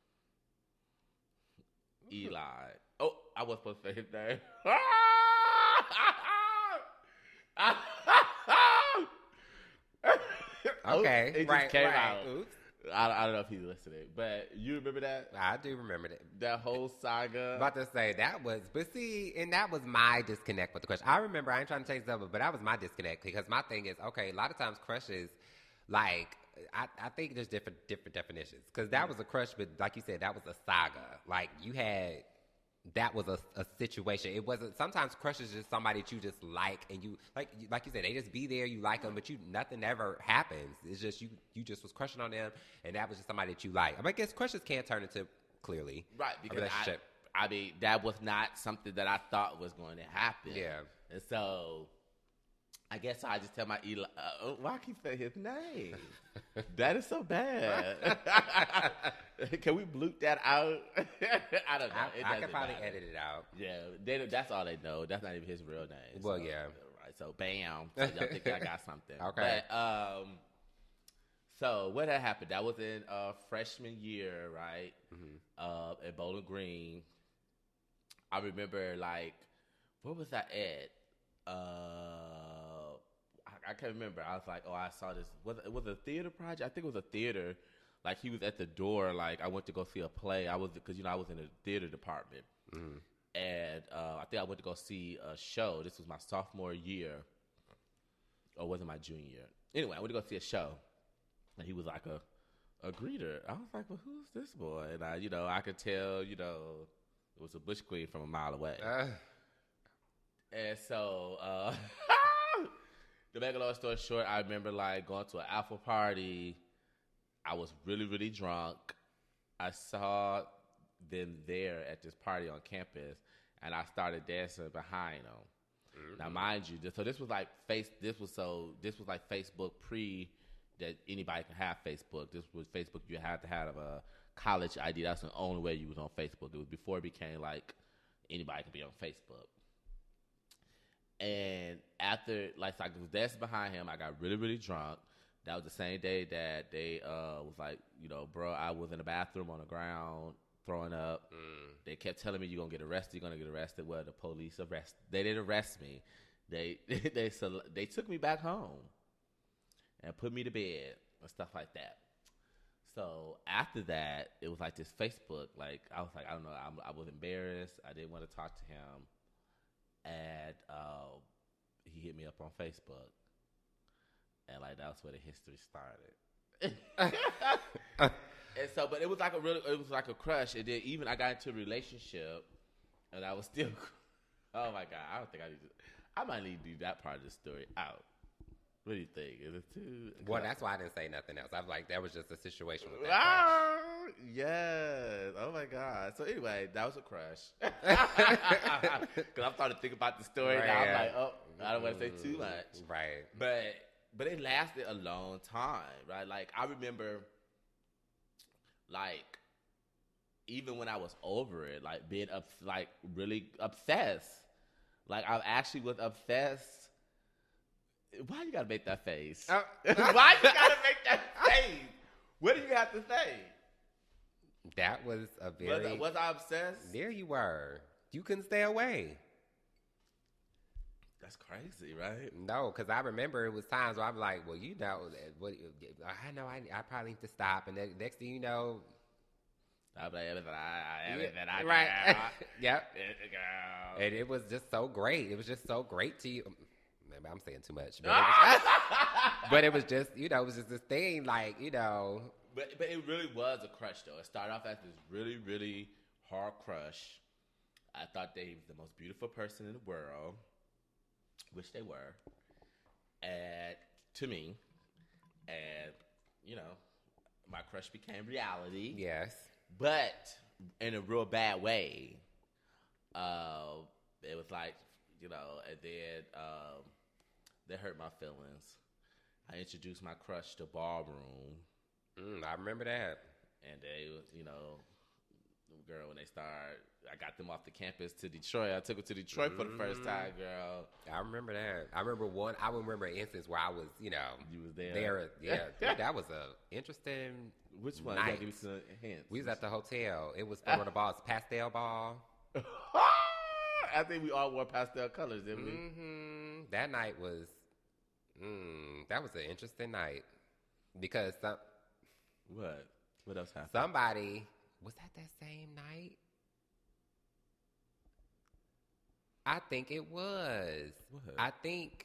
Eli. Oh, I was supposed to say his name. Okay, Oops, it just right, came right. out. Oops. I, I don't know if he's listening, but you remember that I do remember that. that whole saga? About to say that was, but see, and that was my disconnect with the crush. I remember, I ain't trying to change something, but that was my disconnect because my thing is, okay, a lot of times crushes, like, I, I think there's different different definitions because that was a crush, but like you said, that was a saga. Like you had, that was a, a situation. It wasn't. Sometimes crush is just somebody that you just like, and you like, like you said, they just be there. You like them, but you nothing ever happens. It's just you. You just was crushing on them, and that was just somebody that you like. I mean, I guess crushes can turn into clearly Right, a because I, relationship. I mean, that was not something that I thought was going to happen. Yeah. And so, I guess I just tell my Eli, uh, why I keep saying his name? That is so bad. Can we bleep that out? I don't know. I, It I doesn't could probably matter. edit it out. Yeah, they, that's all they know. That's not even his real name. Well, so, yeah. Right. So, bam. So y'all think I got something. Okay. But, um, so what had happened? That was in uh, freshman year, right? Mm-hmm. Uh, at Bowling Green. I remember, like, what was I at? Uh, I, I can't remember. I was like, oh, I saw this. Was it was a theater project? I think it was a theater. Like, he was at the door. Like, I went to go see a play. I was because you know I was in the theater department, Mm-hmm. and uh, I think I went to go see a show. This was my sophomore year, or was it my junior year? Anyway, I went to go see a show, and he was like a a greeter. I was like, well, who's this boy? And I, you know, I could tell, you know, it was a Bush Queen from a mile away. Uh, And so, uh, to make a long story short, I remember like going to an Alpha party. I was really, really drunk. I saw them there at this party on campus, and I started dancing behind them. Mm-hmm. Now, mind you, so this was like face. This was so. This was like Facebook pre that anybody can have Facebook. This was Facebook. You had to have a college I D. That's the only way you was on Facebook. It was before it became like anybody could be on Facebook. And after, like, so I was dancing behind him. I got really, really drunk. That was the same day that they uh, was like, you know, bro, I was in the bathroom on the ground throwing up. Mm. They kept telling me, you're going to get arrested. You're going to get arrested. Well, the police arrested. They didn't arrest me. They they they, they took me back home and put me to bed and stuff like that. So after that, it was like this Facebook. Like, I was like, I don't know. I'm, I was embarrassed. I didn't want to talk to him. And uh, he hit me up on Facebook, and like that's where the history started. And so, but it was like a really, it was like a crush. And then even I got into a relationship, and I was still. Oh my god! I don't think I need to. I might need to do that part of the story out. What do you think? Is it too? well, that's why I didn't say nothing else. I'm like, that was just a situation with that Ah, yes. Oh my god. So anyway, that was a crush. Because I'm starting to think about the story Right. now. I'm like, oh, I don't want to say too much. crush. Right. But but it lasted a long time, right? Like I remember, like even when I was over it, like being up, like really obsessed. Like I actually was obsessed. Why you gotta make that face? Uh, Why you gotta make that face? What do you have to say? That was a Was, very. was I obsessed? There you were. You couldn't stay away. That's crazy, right? No, because I remember it was times where I'm like, well, you know, what, I know I, I probably need to stop. And then next thing you know, I'm like, everything I, everything I right. got. Yep. Girl. And it was just so great. It was just so great to you. Maybe I'm saying too much. But it, was, but it was just, you know, it was just this thing like, you know. But but it really was a crush, though. It started off as this really, really hard crush. I thought they was the most beautiful person in the world, which they were, and to me, and you know, my crush became reality. Yes. But in a real bad way. Uh, it was like, you know, and then um, they hurt my feelings. I introduced my crush to ballroom. Mm, I remember that. And they, you know, girl, when they started, I got them off the campus to Detroit. I took them to Detroit for the first time, girl. I remember that. I remember one. I remember an instance where I was, you know, You was there. there. Yeah, dude, that was a interesting. Which one? Night. You gotta give me some hints. We was at the hotel. It was for one of the balls, pastel ball. I think we all wore pastel colors, didn't we? Mm-hmm. That night was, mm, that was an interesting night because some, What? What else happened? somebody was that that same night. I think it was. What? I think.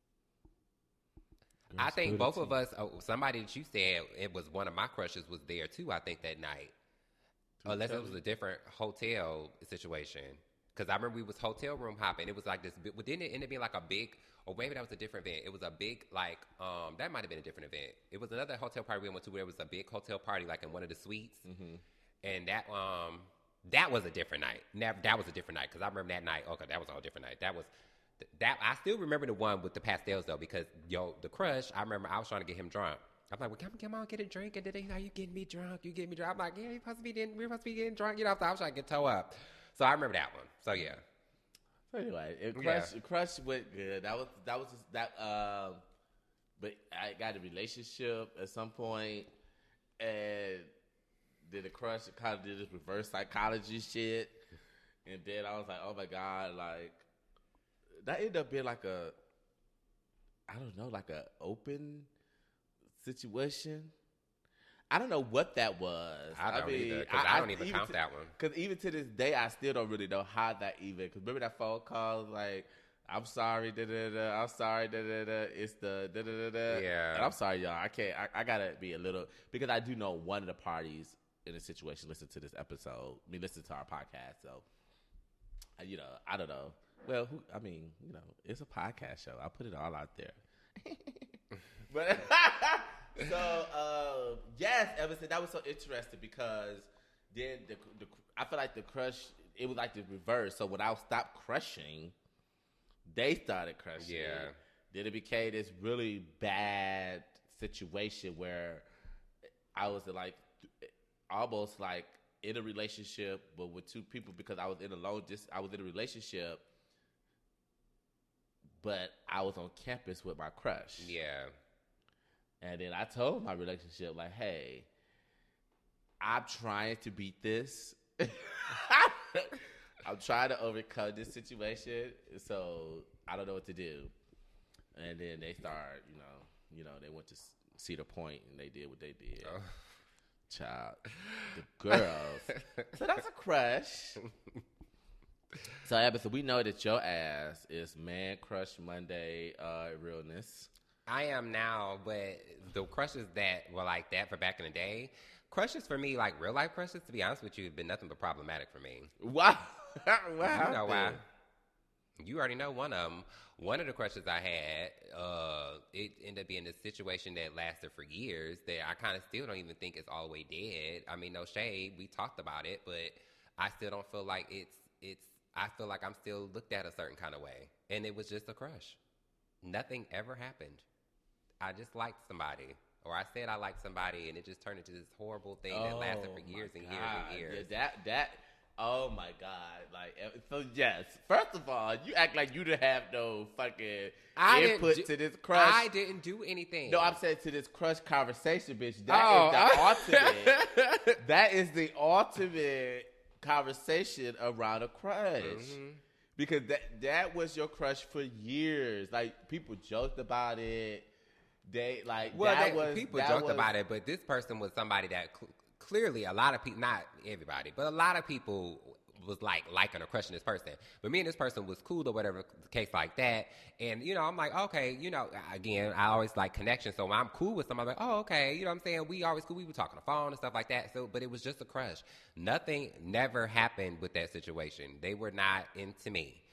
Girl, I think spill both the of tea. us. Oh, somebody that you said it was one of my crushes was there too. I think that night, Who unless it tell was me? a different hotel situation. Because I remember we was hotel room hopping. It was like this. Well, didn't it end up being like a big? Or maybe that was a different event. It was a big like. Um, that might have been a different event. It was another hotel party we went to where it was a big hotel party like in one of the suites. Mhm. And that um, that was a different night. Never, that was a different night because I remember that night. Okay, that was a whole different night. That was that. I still remember the one with the pastels though because yo, the crush. I remember I was trying to get him drunk. I'm like, well, come, come on, get a drink. And then he's like, you getting me drunk? You getting me drunk? I'm like, yeah, you supposed to be getting, we're supposed to be getting drunk. You know, so I was trying to get toe up. So I remember that one. So yeah. So anyway, it crush, Yeah. it crush went good. That was that was just, that. Um, but I got a relationship at some point, and then the crush kind of did this reverse psychology shit, and then I was like, oh my god, like that ended up being like a, I don't know, like a open situation. I don't know what that was. I don't I mean, either, 'cause I, I don't even count to, that one. Because even to this day, I still don't really know how that even. Because remember that phone call, like, I'm sorry, da da da. I'm sorry, da da da. It's the da da da da. Yeah. And I'm sorry, y'all. I can't. I, I gotta be a little because I do know one of the parties in the situation listen to this episode. I mean, listen to our podcast. So, uh, you know, I don't know. Well, who, I mean, you know, it's a podcast show. I put it all out there. But. So, uh, yes, Everson, that was so interesting because then the, the I feel like the crush, it was like the reverse. So when I stopped crushing, they started crushing. Yeah. Then it became this really bad situation where I was like almost like in a relationship, but with two people because I was in a long distance. I was in a relationship, but I was on campus with my crush. Yeah. And then I told my relationship, like, hey, I'm trying to beat this. I'm trying to overcome this situation. So I don't know what to do. And then they start, you know, you know, they went to Cedar Point and they did what they did. Oh. Child, the girls. So that's a crush. So, Abby, so we know that your ass is Man Crush Monday uh, realness. I am now, but the crushes that were like that for back in the day, crushes for me, like real life crushes, to be honest with you, have been nothing but problematic for me. Wow. What You happened? know why? You already know one of them. One of the crushes I had, uh, it ended up being a situation that lasted for years that I kind of still don't even think is all the way dead. I mean, no shade. We talked about it, but I still don't feel like it's, it's, I feel like I'm still looked at a certain kind of way. And it was just a crush. Nothing ever happened. I just liked somebody, or I said I liked somebody, and it just turned into this horrible thing that lasted for years and years and years. Yeah, that that. Oh my God! Like so, yes. First of all, you act like you didn't have no fucking I input didn't do, to this crush. I didn't do anything. No, I'm saying to this crush conversation, bitch. That Oh. is the ultimate. That is the ultimate conversation around a crush. Mm-hmm. Because that that was your crush for years. Like people joked about it. They like Well, that they, was people that joked was, about it, but this person was somebody that cl- clearly a lot of people, not everybody, but a lot of people was like liking or crushing this person. But me and this person was cool or whatever, the case like that. And, you know, I'm like, okay, you know, again, I always like connection. So when I'm cool with somebody, I'm like, oh, okay, you know what I'm saying? We always cool. We were talking on the phone and stuff like that. So, but it was just a crush. Nothing never happened with that situation. They were not into me.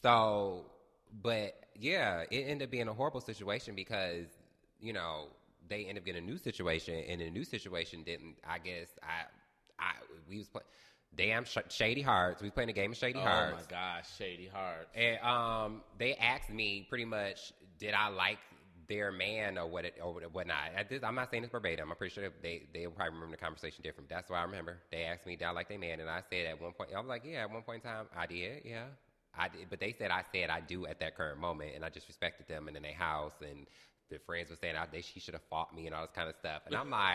So, but yeah, it ended up being a horrible situation because, you know, they ended up getting a new situation, and the new situation didn't. I guess I, I we was playing damn sh- Shady Hearts. We was playing a game of Shady Oh Hearts. my gosh, Shady Hearts. And um, they asked me pretty much, did I like their man or what it, or whatnot? I did, I'm not saying this verbatim. I'm pretty sure they they will probably remember the conversation different. That's why I remember they asked me, did I like their man? And I said at one point, I was like, yeah. At one point in time, I did, yeah. I did, but they said I said I do at that current moment, and I just respected them and in their house, and the friends were saying I, they, she should have fought me and all this kind of stuff, and I'm like,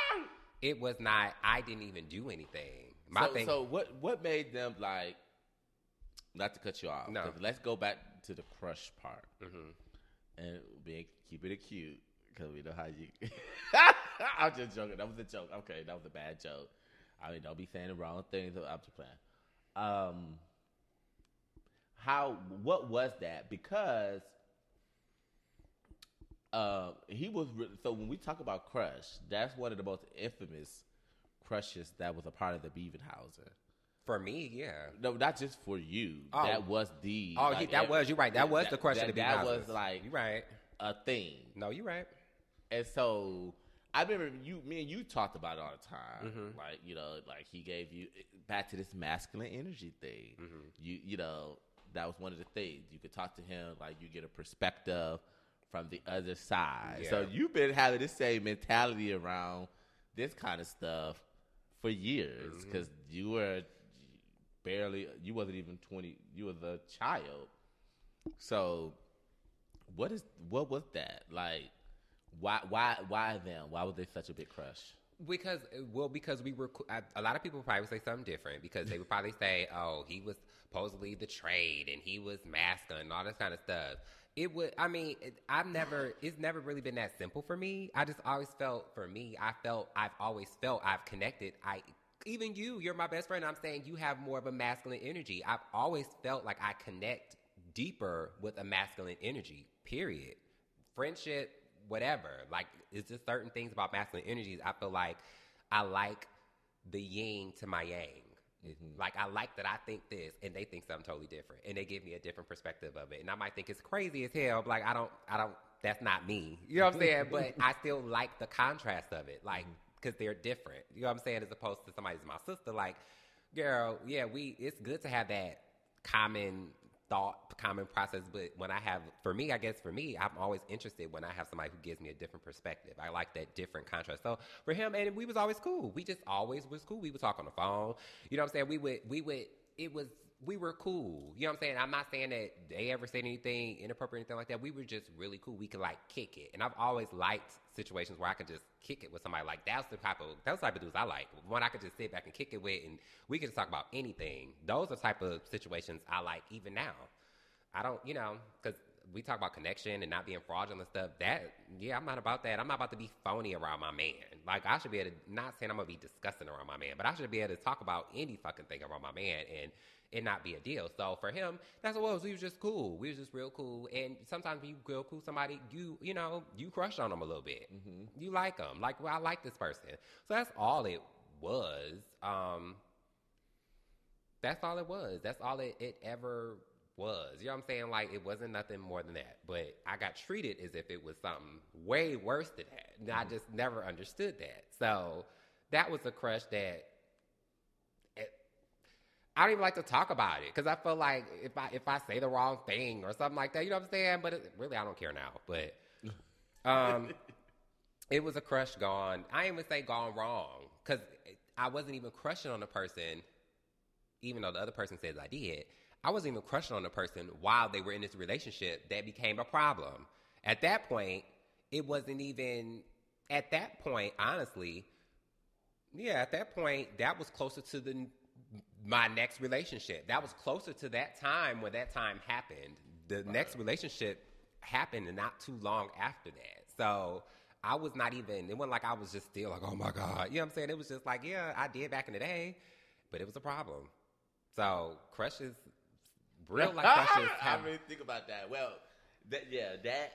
it was not. I didn't even do anything. My so, thing. so what what made them like? Not to cut you off. No. 'Cause let's go back to the crush part Mm-hmm. and being keep it cute because we know how you. I'm just joking. That was a joke. Okay, that was a bad joke. I mean, don't be saying the wrong things. I'm just playing. Um, how? What was that? Because. Uh, he was re- so when we talk about crush, that's one of the most infamous crushes that was a part of the Beavenhausen. For me, yeah. No, not just for you. Oh. That was the. Oh, like, he, that every- was, you're right. That was that- the crush that, of the That Beavenhausen. was like You right. a thing. No, you're right. And so I remember you, me and you talked about it all the time. Mm-hmm. Like, you know, like he gave you back to this masculine energy thing. Mm-hmm. You, you know, that was one of the things. You could talk to him, like you get a perspective from the other side. Yeah. So you've been having the same mentality around this kind of stuff for years because mm-hmm. you were barely, you wasn't even twenty. You was a child. So what is, what was that like? Why, why, why them? Why was they such a big crush? Because, well, because we were, a lot of people would probably say something different because they would probably say, oh, he was supposedly the trade and he was masculine and all this kind of stuff. It would, I mean, it, I've never, it's never really been that simple for me. I just always felt, for me, I felt, I've always felt I've connected. I, even you, you're my best friend. I'm saying you have more of a masculine energy. I've always felt like I connect deeper with a masculine energy, period. Friendship, whatever. Like, it's just certain things about masculine energies. I feel like I like the yin to my yang. Mm-hmm. Like, I like that I think this and they think something totally different. And they give me a different perspective of it. And I might think it's crazy as hell. But like, I don't, I don't, that's not me. You know what I'm saying? But I still like the contrast of it. Like, because they're different. You know what I'm saying? As opposed to somebody's my sister. Like, girl, yeah, we, it's good to have that common thought, common process, but when I have, for me, I guess for me, I'm always interested when I have somebody who gives me a different perspective. I like that different contrast. So for him, and we was always cool. We just always was cool. We would talk on the phone. You know what I'm saying? We would, we would, it was, we were cool. You know what I'm saying? I'm not saying that they ever said anything inappropriate or anything like that. We were just really cool. We could like kick it. And I've always liked situations where I could just kick it with somebody. Like that's the type of, that's the type of dudes I like. One I could just sit back and kick it with and we could just talk about anything. Those are the type of situations I like even now. I don't, you know, because we talk about connection and not being fraudulent and stuff. That, yeah, I'm not about that. I'm not about to be phony around my man. Like, I should be able to, not saying I'm going to be disgusting around my man, but I should be able to talk about any fucking thing around my man and it not be a deal. So for him, that's what it was. We was just cool. We was just real cool. And sometimes when you real cool somebody, you, you know, you crush on them a little bit. Mm-hmm. You like them. Like, well, I like this person. So that's all it was. Um, that's all it was. That's all it, it ever was. You know what I'm saying? Like, it wasn't nothing more than that. But I got treated as if it was something way worse than that. And mm-hmm. I just never understood that. So that was a crush that it, I don't even like to talk about it because I feel like if I if I say the wrong thing or something like that, you know what I'm saying? But it, really, I don't care now. But um, it was a crush gone. I ain't even say gone wrong because I wasn't even crushing on the person, even though the other person says I did. I wasn't even crushing on the person while they were in this relationship. That became a problem. At that point, it wasn't even, at that point, honestly, yeah, at that point, that was closer to the my next relationship. That was closer to that time when that time happened. The right. next relationship happened not too long after that. So I was not even, it wasn't like I was just still like, oh my God. You know what I'm saying? It was just like, yeah, I did back in the day, but it was a problem. So crushes, real life crushes have... I mean, think about that. Well, that, yeah, that,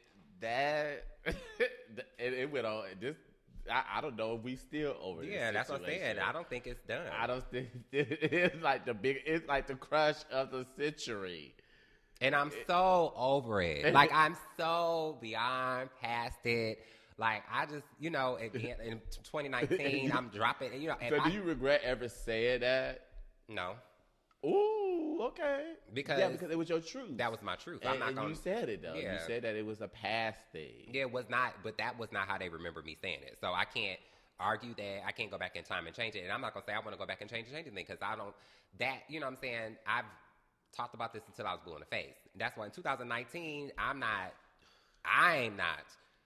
that, that it, it went on, this, I, I don't know if we still over this Yeah, that's what I'm saying. I don't think it's done. I don't think, it's like the big, it's like the crush of the century. And I'm so over it. Like, I'm so beyond past it. Like, I just, you know, again, in twenty nineteen, I'm dropping, you know. So do I, you regret ever saying that? No. Ooh, okay. Because yeah, because it was your truth. That was my truth. And, I'm not and gonna, you said it, though. Yeah. You said that it was a past thing. Yeah, it was not, but that was not how they remember me saying it. So I can't argue that. I can't go back in time and change it. And I'm not going to say I want to go back and change change anything because I don't, that, you know what I'm saying? I've talked about this until I was blue in the face. That's why in two thousand nineteen, I'm not, I'm not,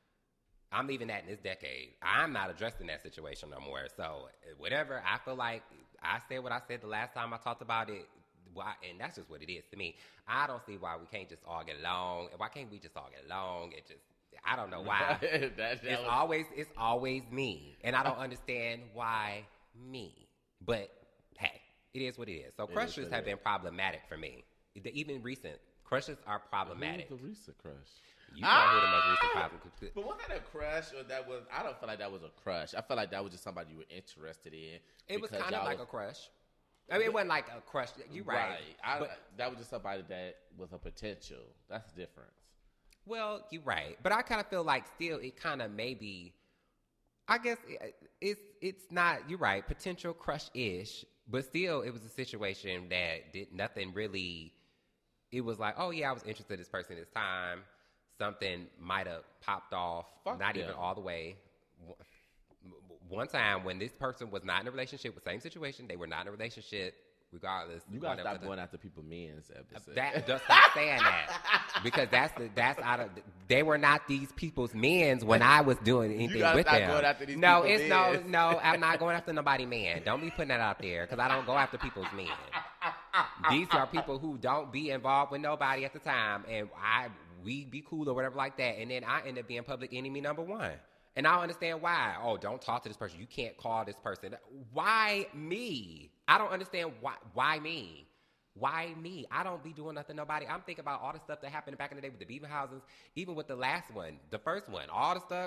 I'm leaving that in this decade. I'm not addressing that situation no more. So whatever, I feel like I said what I said the last time I talked about it, why, and that's just what it is to me. I don't see why we can't just all get along. Why can't we just all get along? It just, I don't know why. that, that it's was... always, it's always me, and I don't understand why me. But hey, it is what it is. So it crushes is have been problematic for me. The, even recent crushes are problematic. Who's the recent crush? You know ah! who the most recent problem. But wasn't that a crush, or that was? I don't feel like that was a crush. I feel like that was just somebody you were interested in. It was kind of like was... a crush. I mean, it wasn't like a crush. You're right. right. I, but, that was just somebody that was a potential. That's the difference. Well, you're right. But I kind of feel like still it kind of maybe I guess it, it's it's not. You're right. Potential crush-ish, but still, it was a situation that did nothing really. It was like, oh yeah, I was interested in this person this time. Something might have popped off, Fuck not them. even all the way. One time when this person was not in a relationship, with same situation, they were not in a relationship. Regardless, You gotta stop the, going after people men's episode. That just stop saying that because that's the that's out of they were not these people's men's when I was doing anything gotta with stop them. going after these no, people's it's men's. no no. I'm not going after nobody man. Don't be putting that out there because I don't go after people's men. These are people who don't be involved with nobody at the time, and I we be cool or whatever like that, and then I end up being public enemy number one. And I don't understand why. Oh, don't talk to this person. You can't call this person. Why me? I don't understand why. Why me? Why me? I don't be doing nothing to nobody. I'm thinking about all the stuff that happened back in the day with the Beaver houses, even with the last one, the first one, all the stuff.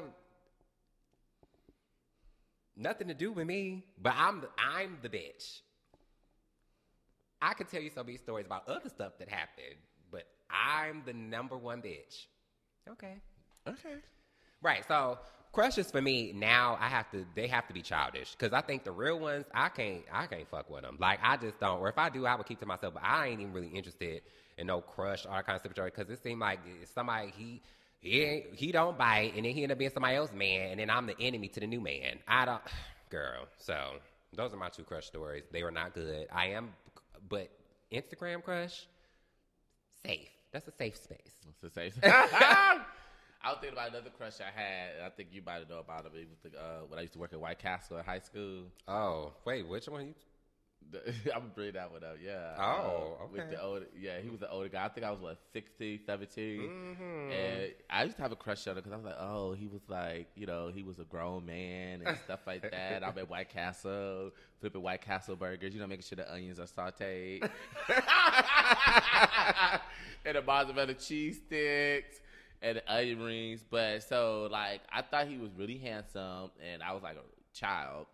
Nothing to do with me, but I'm the, I'm the bitch. I could tell you some of these stories about other stuff that happened, but I'm the number one bitch. Okay. Okay. Right. So crushes for me now, I have to. They have to be childish because I think the real ones, I can't. I can't fuck with them. Like I just don't. Or if I do, I would keep to myself. But I ain't even really interested in no crush or that kind of stuff because it seemed like somebody he he ain't, he don't bite, and then he end up being somebody else's man, and then I'm the enemy to the new man. I don't, girl. So those are my two crush stories. They were not good. I am, but Instagram crush, safe. That's a safe space. It's a safe. I was thinking about another crush I had. I think you might have known about him. It was the, uh, when I used to work at White Castle in high school. Oh, wait, which one? You? The, I'm gonna bring that one up. Yeah. Oh, uh, okay. With the older, yeah, he was the older guy. I think I was what sixteen, seventeen, Mm-hmm. and I used to have a crush on him because I was like, oh, he was like, you know, he was a grown man and stuff like that. I'm at White Castle flipping White Castle burgers, you know, making sure the onions are sautéed, and the mozzarella cheese sticks. And the onion rings, but so like I thought he was really handsome, and I was like a child,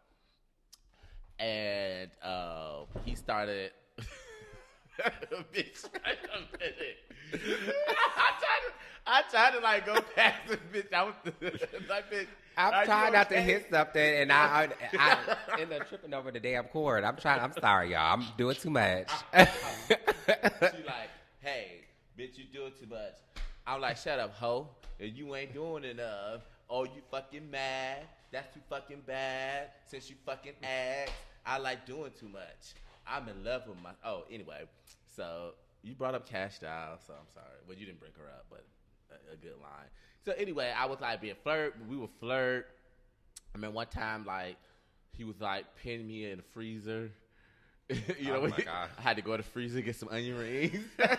and uh, he started. Bitch, wait a minute. I tried to, I tried to like go past the bitch. I was like, bitch. I'm are trying you not okay? to hit something, and I, I, I end up tripping over the damn cord. I'm trying. I'm sorry, y'all. I'm doing too much. She like, hey, bitch, you doing too much. I'm like, shut up, hoe. And you ain't doing enough. Oh, you fucking mad. That's too fucking bad. Since you fucking asked, I like doing too much. I'm in love with my... Oh, anyway. So, you brought up Cash Doll, so I'm sorry. Well, you didn't break her up, but a, a good line. So, anyway, I was like being flirt. We would flirt. I mean, one time, like, he was like pinning me in the freezer. you know, Oh, my God. I had to go to the freezer and get some onion rings.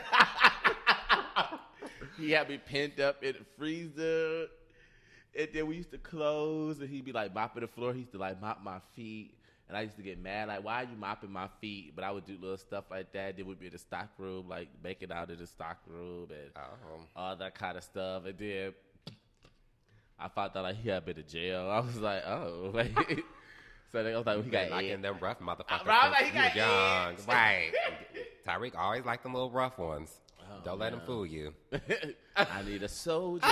He had me pinned up in the freezer, and then we used to close, and he'd be like mopping the floor. He used to like mop my feet, and I used to get mad, like, why are you mopping my feet? But I would do little stuff like that. Then we'd be in the stock room, like making out in the stock room and Oh. all that kind of stuff. And then I found out like he had been to jail. I was like, oh, like, so they was like, well, he got Liking like them rough motherfuckers. Right, like, he since you got were young, AIDS. right? Tyreek always liked them little rough ones. Oh, Don't let them no. fool you. I need a soldier.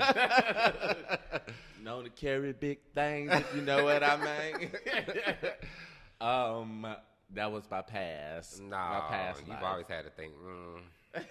Known to carry big things, if you know what I mean. um, that was my past. No, my past you've life. always had to think. Mm.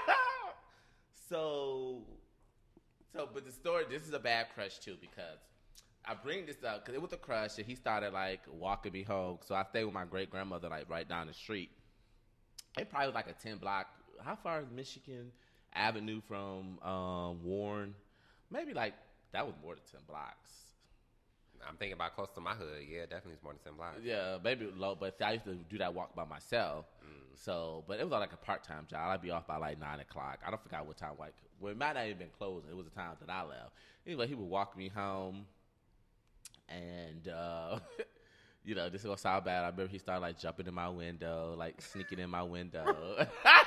so, so, but the story. This is a bad crush too because I bring this up because it was a crush and he started like walking me home. So I stayed with my great grandmother like right down the street. It probably was like a ten block. How far is Michigan Avenue from um, Warren? Maybe like that was more than ten blocks. I'm thinking about close to my hood. Yeah, definitely it's more than ten blocks. Yeah, maybe low, but I used to do that walk by myself. Mm. So, but it was like a part time job. I'd be off by like nine o'clock. I don't forget what time. Like, well, it might not even been closing. It was the time that I left. Anyway, he would walk me home, and uh, you know, this is gonna sound bad. I remember he started like jumping in my window, like sneaking in my window.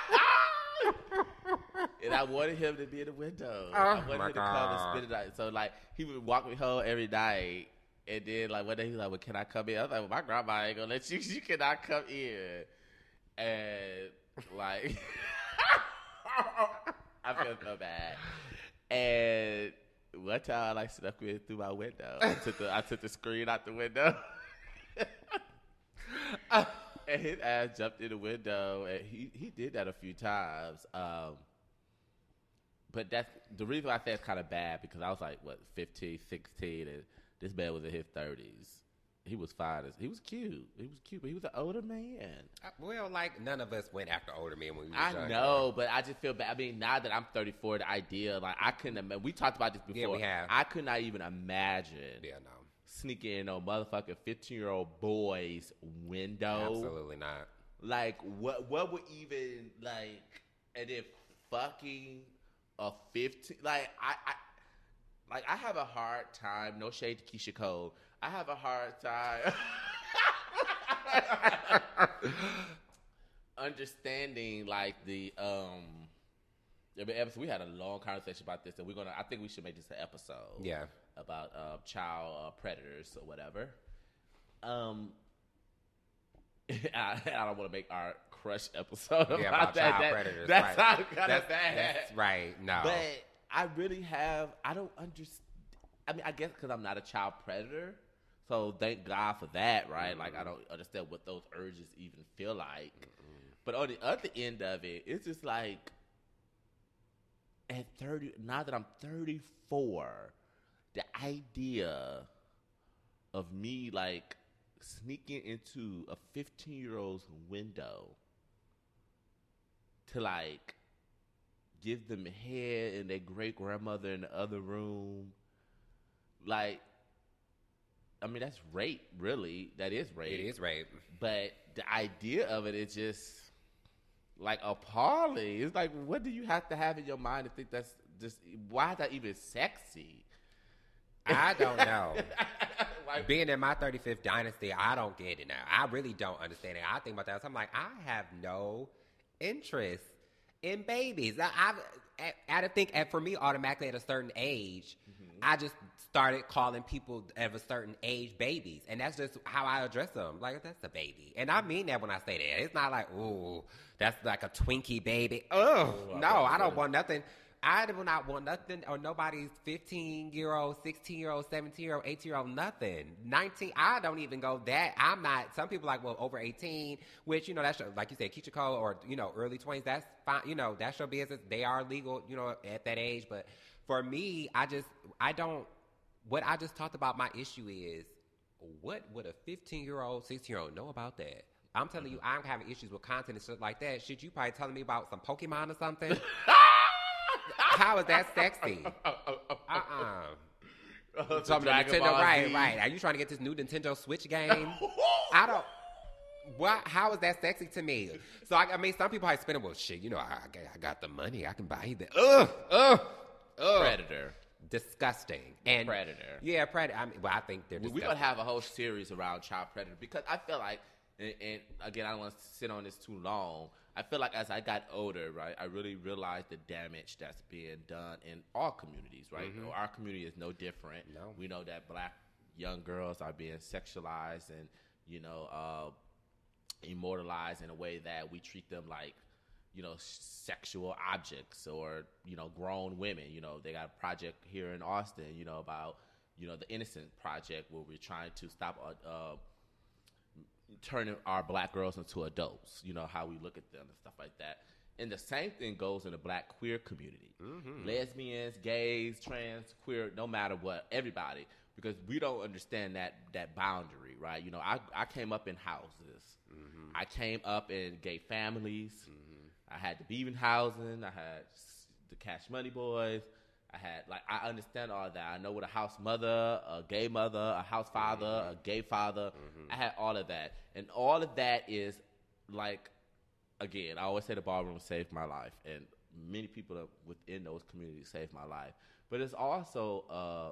And I wanted him to be in the window. Oh, I wanted my him to come and God. spend the night. So like he would walk me home every night. And then like one day he was like, well, can I come in? I was like, well, my grandma ain't gonna let you. You cannot come in. And like I feel so bad. And one time I like snuck in through my window. I took the I took the screen out the window. And his ass jumped in the window, and he, he did that a few times. Um, but that's the reason why I say it's kind of bad, because I was like, what, fifteen, sixteen, and this man was in his thirties. He was fine. As, he was cute. He was cute, but he was an older man. Uh, well, like, none of us went after older men when we were I younger. know, but I just feel bad. I mean, now that I'm thirty-four, the idea, like, I couldn't imagine. We talked about this before. Yeah, we have. I could not even imagine Yeah, no. sneaking in on motherfucking fifteen-year-old boy's window. Absolutely not. Like, what What would even, like, and then fucking a fifteen, like, I, I, like, I have a hard time, no shade to Keisha Cole, I have a hard time understanding, like, the, um, I mean, episode, we had a long conversation about this, and we're gonna, I think we should make this an episode. Yeah. About uh, child uh, predators or whatever. Um, I, I don't want to make our crush episode about, Yeah, about that. child that, predators. That's right. kind of that's, bad. That's right. No. But I really have, I don't understand. I mean, I guess because I'm not a child predator. So thank God for that, right? Mm-hmm. Like, I don't understand what those urges even feel like. Mm-hmm. But on the other end of it, it's just like, at thirty, now that I'm thirty-four, the idea of me, like, sneaking into a fifteen-year-old's window to, like, give them head and their great-grandmother in the other room, like, I mean, that's rape, really. That is rape. It is rape. But the idea of it is just, like, appalling. It's like, what do you have to have in your mind to think that's just, why is that even sexy? I don't know. Like, being in my thirty-fifth dynasty, I don't get it now. I really don't understand it. I think about that. So I'm like, I have no interest in babies. I, I've, I, I think at, for me, automatically at a certain age, mm-hmm. I just started calling people of a certain age babies. And that's just how I address them. Like, that's a baby. And I mean that when I say that. It's not like, ooh, that's like a Twinkie baby. Ugh, no, I don't want nothing. I do not want nothing or nobody's fifteen-year-old, sixteen-year-old, seventeen-year-old, eighteen-year-old, nothing. nineteen, I don't even go that. I'm not, some people like, well, over eighteen, which, you know, that's, like you said, Keisha Cole or, you know, early twenties, that's fine. You know, that's your business. They are legal, you know, at that age. But for me, I just, I don't, what I just talked about, my issue is, what would a fifteen-year-old, sixteen-year-old know about that? I'm telling you, I'm having issues with content and shit like that. Shit, you probably telling me about some Pokemon or something? How is that sexy? Uh-uh. Uh, Talking about Nintendo, right, right. Are you trying to get this new Nintendo Switch game? I don't. What? How is that sexy to me? So I, I mean, some people probably spend it. Well, shit, you know, I, I got the money. I can buy that. Ugh, ugh, ugh. Predator. Disgusting. And Predator. Yeah, Predator. I mean, well, I think they're disgusting. We're gonna have a whole series around child predator because I feel like, and, and again, I don't want to sit on this too long. I feel like as I got older, right, I really realized the damage that's being done in all communities, right? Mm-hmm. Our community is no different. No. We know that black young girls are being sexualized and, you know, uh, immortalized in a way that we treat them like, you know, sexual objects or, you know, grown women. You know, they got a project here in Austin, you know, about, you know, the Innocent Project where we're trying to stop uh, turning our black girls into adults, you know, how we look at them and stuff like that. And the same thing goes in the black queer community. Mm-hmm. Lesbians, gays, trans, queer, no matter what, everybody. Because we don't understand that that boundary, right? You know, I, I came up in houses. Mm-hmm. I came up in gay families. Mm-hmm. I had the Beaven housing. I had the Cash Money Boys. I had, like, I understand all that. I know what a house mother, a gay mother, a house father, mm-hmm. a gay father. Mm-hmm. I had all of that. And all of that is, like, again, I always say the ballroom saved my life. And many people within those communities saved my life. But it's also,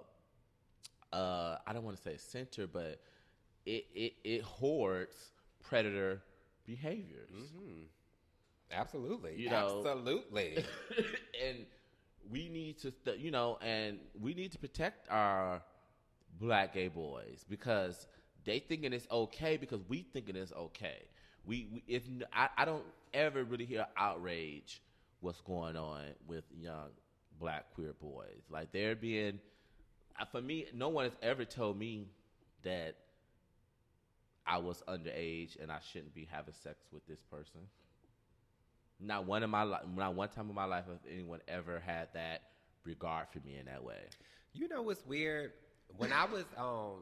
uh, uh, I don't want to say center, but it, it, it hoards predator behaviors. Mm-hmm. Absolutely. You know? Absolutely. And we need to, st- you know, and we need to protect our black gay boys because they thinking it's okay because we thinking it's okay. We, we if I, I don't ever really hear outrage what's going on with young black queer boys. Like they're being uh, for me, no one has ever told me that I was underage and I shouldn't be having sex with this person. Not one in my life, not one time in my life has anyone ever had that regard for me in that way. You know what's weird? When I was um,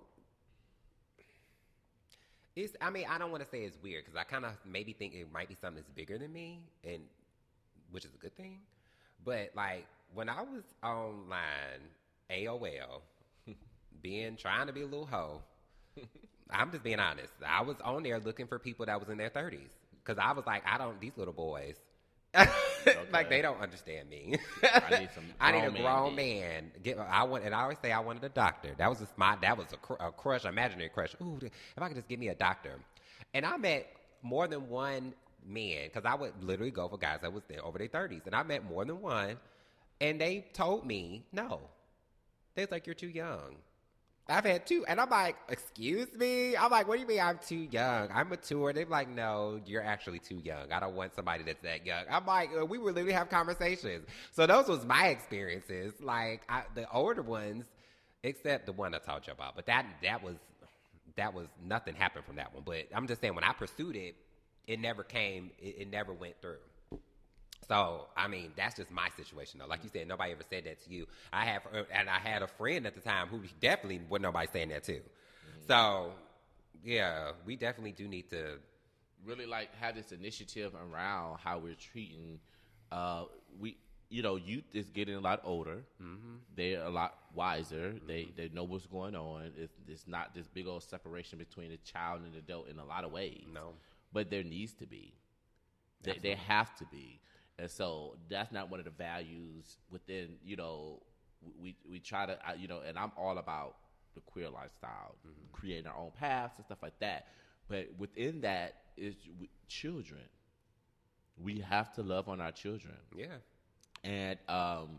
it's. I mean, I don't want to say it's weird because I kind of maybe think it might be something that's bigger than me, and which is a good thing. But like when I was online, A O L, being trying to be a little hoe. I'm just being honest. I was on there looking for people that was in their thirties because I was like, I don't. These little boys. Okay. Like they don't understand me. I need some. I need a grown man. man. Get. I want, and I always say I wanted a doctor. That was just my. That was a, cr- a crush, imaginary crush. Ooh, if I could just get me a doctor. And I met more than one man because I would literally go for guys that was there over their thirties, and I met more than one, and they told me no. They was like, "You're too young." I've had two, and I'm like, excuse me? I'm like, what do you mean I'm too young? I'm mature. They're like, no, you're actually too young. I don't want somebody that's that young. I'm like, we would literally have conversations. So those was my experiences. Like, I, the older ones, except the one I told you about. But that that was, that was, nothing happened from that one. But I'm just saying, when I pursued it, it never came, it, it never went through. So, I mean, that's just my situation, though. Like you said, nobody ever said that to you. I have, and I had a friend at the time who definitely wasn't nobody saying that to. Mm-hmm. So, yeah, we definitely do need to really like have this initiative around how we're treating. Uh, we, you know, youth is getting a lot older. Mm-hmm. They're a lot wiser. Mm-hmm. They they know what's going on. It's, it's not this big old separation between a child and an adult in a lot of ways. No, but there needs to be. They, they have to be. And so that's not one of the values within, you know, we we try to, you know, and I'm all about the queer lifestyle, mm-hmm. creating our own paths and stuff like that. But within that is children. We have to love on our children. Yeah. And um,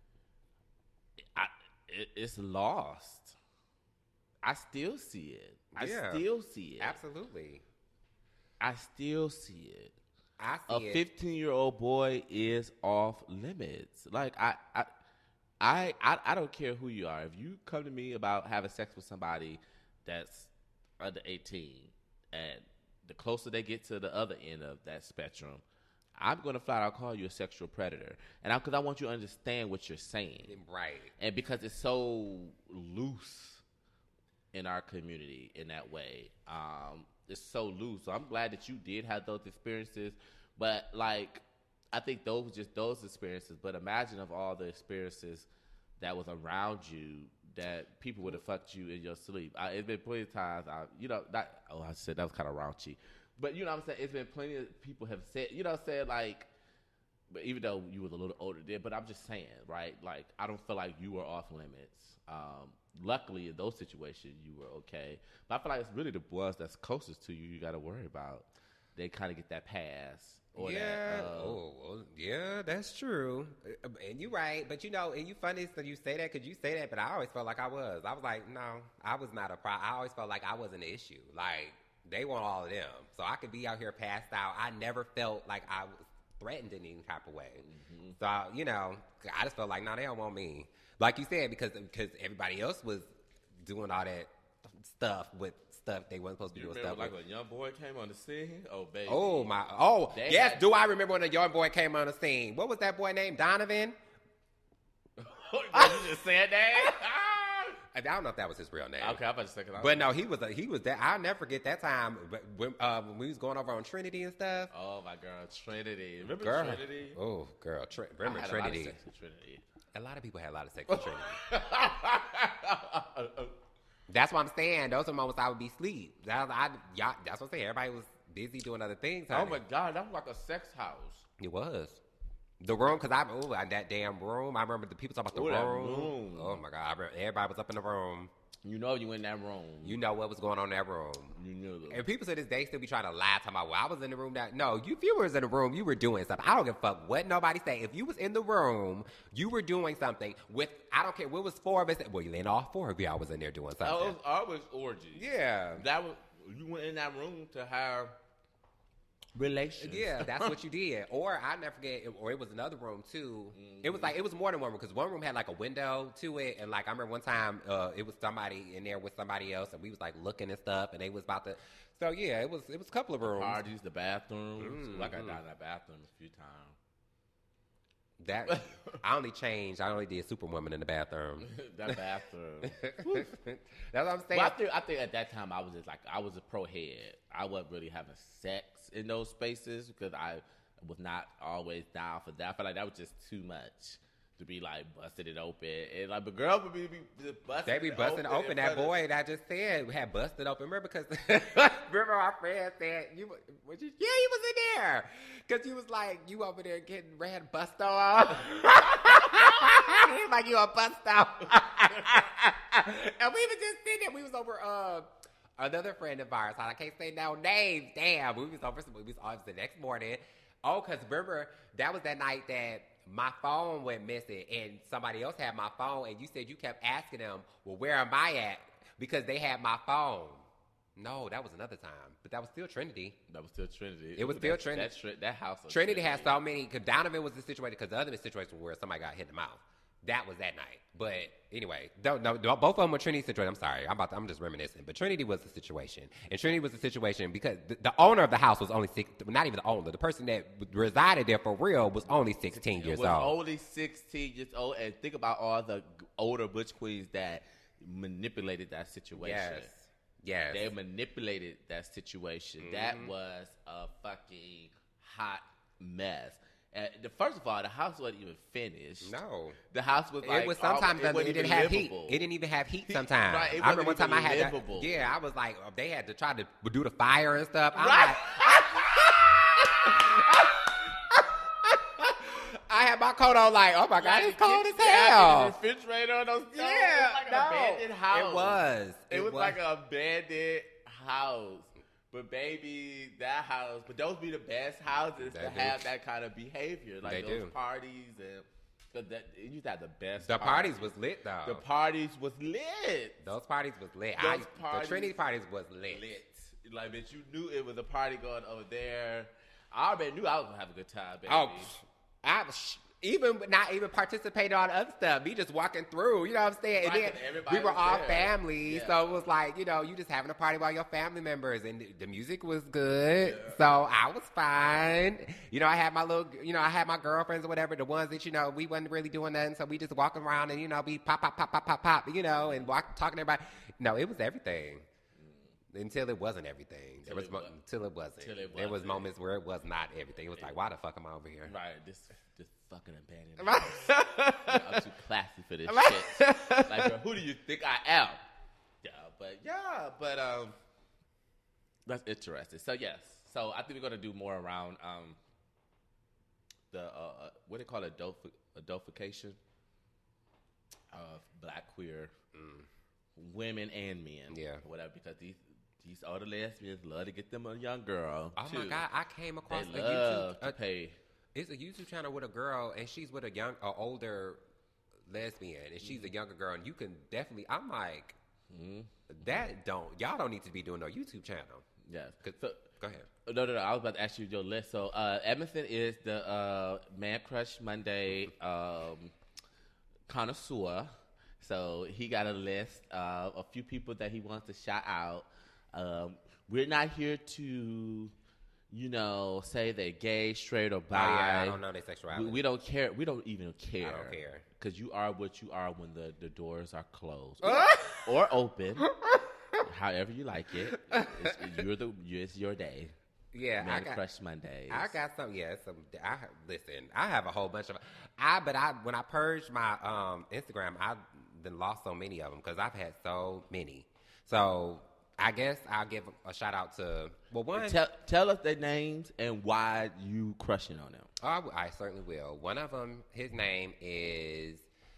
I, it, it's lost. I still see it. I yeah. still see it. Absolutely. I still see it. I see a fifteen-year-old boy is off limits. Like I, I, I, I, I don't care who you are. If you come to me about having sex with somebody that's under eighteen, and the closer they get to the other end of that spectrum, I'm going to flat out call you a sexual predator. And because I, I want you to understand what you're saying, right? And because it's so loose in our community in that way. Um, It's so loose. So I'm glad that you did have those experiences. But, like, I think those were just those experiences. But imagine of all the experiences that was around you that people would have fucked you in your sleep. I, it's been plenty of times, I, you know, not, oh, I said that was kind of raunchy. But, you know what I'm saying? It's been plenty of people have said, you know what I'm saying, like, but even though you was a little older then, but I'm just saying, right? Like, I don't feel like you were off limits. Um, luckily, in those situations, you were okay. But I feel like it's really the ones that's closest to you you got to worry about. They kind of get that pass. Or yeah. That, uh, oh, well, yeah, that's true. And you're right. But, you know, and you funny that you say that because you say that, but I always felt like I was. I was like, no, I was not a problem. I always felt like I wasn't an issue. Like, they want all of them. So I could be out here passed out. I never felt like I was threatened in any type of way. Mm-hmm. So, you know, I just felt like, no, they don't want me. Like you said, because because everybody else was doing all that stuff with stuff they wasn't supposed to be you doing remember stuff like with. when a young boy came on the scene? Oh, baby. Oh, my. Oh, they yes. had, Do I remember when a young boy came on the scene? What was that boy named? Donovan? You just said that? I don't know if that was his real name. Okay, I'm about to second. But no, he was a, he was that. I'll never forget that time when, uh, when we was going over on Trinity and stuff. Oh my girl, Trinity. Remember girl. Trinity? Oh, girl, Tr- remember I had Trinity? A lot of sex with Trinity. A lot of people had a lot of sex with Trinity. That's what I'm saying. Those are moments I would be asleep. That, I, y'all, that's what I'm saying. Everybody was busy doing other things. Oh honey. my God, that was like a sex house. It was. The room, because I, ooh, that damn room. I remember the people talking about the Ooh, room. that room. Oh my God. I remember everybody was up in the room. You know you in that room. You know what was going on in that room. You knew that. And people to this day still be trying to lie, talking about, well, I was in the room. That No, you, if you was in the room, you were doing something. I don't give a fuck what nobody say. If you was in the room, you were doing something with, I don't care, what was four of us. Well, then all four of y'all was in there doing something. That was always orgies. Yeah. That was, you went in that room to have relations. Yeah, that's what you did. Or I never forget, or it was another room too. Mm-hmm. It was like it was more than one room because one room had like a window to it, and like I remember one time uh, it was somebody in there with somebody else, and we was like looking and stuff, and they was about to. So yeah, it was it was a couple of rooms. The parties, the bathrooms. Mm-hmm. Like I got in that bathroom a few times. That I only changed. I only did Superwoman in the bathroom. That bathroom. That's what I'm saying. Well, I think I think at that time I was just like I was a pro head. I wasn't really having sex in those spaces because I was not always down for that. I felt like that was just too much to be like busting it open. And like the girl would be, be busting. They be it busting open. open. That boy that I just said had busted open. Remember because remember our friend said you was you, yeah he was in there because you was like you over there getting red busto off. He was like you a busto. And we was just sitting there. We was over uh another friend of ours. I can't say no names. Damn, we was over some movies. Obviously the next morning. Oh, because remember that was that night that my phone went missing and somebody else had my phone and you said you kept asking them, well, where am I at? Because they had my phone. No, that was another time. But that was still Trinity. That was still Trinity. It was still that, Trinity. That, that, that house was Trinity, Trinity had so many, because Donovan was the situation, because the other situation where somebody got hit in the mouth. That was that night. But anyway, don't, no, no, both of them were Trinity situation. I'm sorry. I'm about to, I'm just reminiscing. But Trinity was the situation. And Trinity was the situation because the, the owner of the house was only six, not even the owner. The person that resided there for real was only sixteen years was old. only sixteen years old. And think about all the older butch queens that manipulated that situation. Yes. Yes. They manipulated that situation. Mm-hmm. That was a fucking hot mess. And the, first of all, the house wasn't even finished. No, the house was like it was sometimes all, it, it didn't have heat. It didn't even have heat. Sometimes right, it I remember one time I had livable. to, yeah, I was like they had to try to do the fire and stuff. I'm right. like, I had my coat on like, oh my god, it's cold as hell. The refrigerator on those stoves. Yeah, it was like no, an abandoned house. It was. It, it was, was like an abandoned house. But baby, that house, but those be the best houses they to do. have that kind of behavior. Like they those do. parties and cause that you used to have the best The parties. parties was lit though. The parties was lit. Those parties was lit. Those I, parties the Trinity parties was lit. Lit. Like, bitch, you knew it was a party going over there. I already knew I was gonna have a good time, baby. Oh, I was even not even participating on other stuff. Me just walking through, you know what I'm saying? And Right, then 'cause everybody we were was all there. family, Yeah. so it was like, you know, you just having a party with all your family members, and the, the music was good, yeah. So I was fine. You know, I had my little, you know, I had my girlfriends or whatever, the ones that, you know, we wasn't really doing nothing, so we just walking around and, you know, be pop, pop, pop, pop, pop, pop, you know, and walk, talking to everybody. No, it was everything. Until it wasn't everything. There was it mo- was. Until it wasn't. Till it There was wasn't. moments where it was not everything. It was like, why the fuck am I over here? Right, this this fucking abandoned house. Yeah, I'm too classy for this shit. Like, girl, who do you think I am? Yeah, but yeah, but um, that's interesting. So yes, so I think we're gonna do more around um the uh what they call it, adult adultification of black queer mm. women and men, yeah, whatever, because these. These older lesbians love to get them a young girl. Oh too. my god! I came across they a love YouTube. to Uh, pay. It's a YouTube channel with a girl, and she's with a young, a older lesbian, and she's mm-hmm. a younger girl. And you can definitely. I'm like, mm-hmm. that don't y'all don't need to be doing no YouTube channel. Yes. So, go ahead. No, no, no. I was about to ask you your list. So, uh, Edmonton is the uh, Man Crush Monday um, connoisseur. So he got a list of a few people that he wants to shout out. Um, we're not here to, you know, say they're gay, straight, or bi. Oh, yeah, I don't know their sexuality. We, we don't care. We don't even care. I don't care. Because you are what you are when the, the doors are closed or open, however you like it. It's, you're the, it's your day. Yeah, Man I got Crush Mondays. I got some. Yeah, some. I listen. I have a whole bunch of. I but I when I purged my um, Instagram, I then lost so many of them because I've had so many. So. I guess I'll give a shout out to well one. Tell, tell us their names and why you crushing on them. Oh, I, I certainly will. One of them, his name is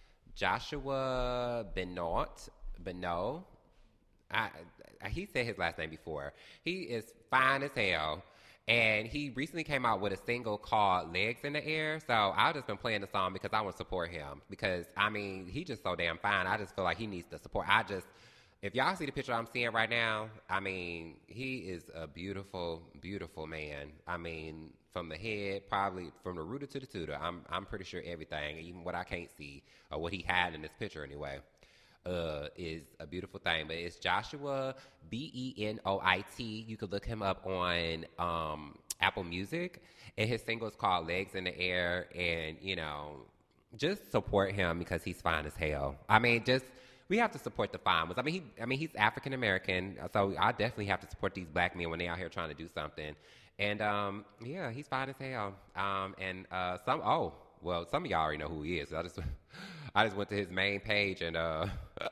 Joshua Benoit. Benoit. I, I he said his last name before. He is fine as hell, and he recently came out with a single called "Legs in the Air." So I've just been playing the song because I want to support him. Because I mean, he just so damn fine. I just feel like he needs the support. I just. If y'all see the picture I'm seeing right now, I mean, he is a beautiful, beautiful man. I mean, from the head, probably from the rooter to the tutor, I'm I'm pretty sure everything, even what I can't see, or what he had in this picture anyway, uh, is a beautiful thing. But it's Joshua, B E N O I T. You could look him up on um, Apple Music. And his single is called Legs in the Air. And, you know, just support him because he's fine as hell. I mean, just... We have to support the fine ones. I mean, he, I mean, he's African American, so I definitely have to support these black men when they're out here trying to do something. And um, yeah, he's fine as hell. Um, and uh, some, oh, well, some of y'all already know who he is. I just, I just went to his main page and uh,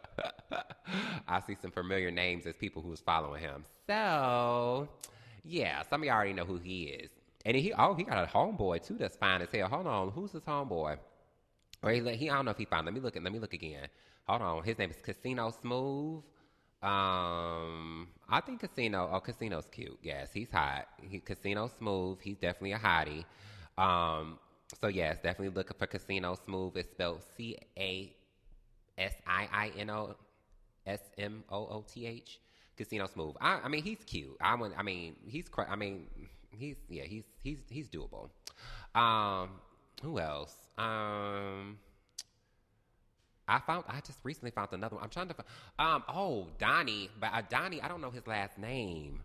I see some familiar names as people who was following him. So yeah, some of y'all already know who he is. And he, oh, he got a homeboy too that's fine as hell. Hold on, who's his homeboy? Or he, he, I don't know if he found. Let me look at. Let me look again. Hold on. His name is Casino Smooth. Um, I think Casino. Oh, Casino's cute. Yes, he's hot. He, Casino Smooth. He's definitely a hottie. Um, so yes, definitely looking for Casino Smooth. It's spelled C A S I I N O S M O O T H. Casino Smooth. I, I mean, he's cute. I would. I mean, he's. I mean, he's. Yeah, he's. He's. He's doable. Um, who else? Um. I found. I just recently found another one. I'm trying to. Find, um. Oh, Donnie. But uh, Donnie. I don't know his last name.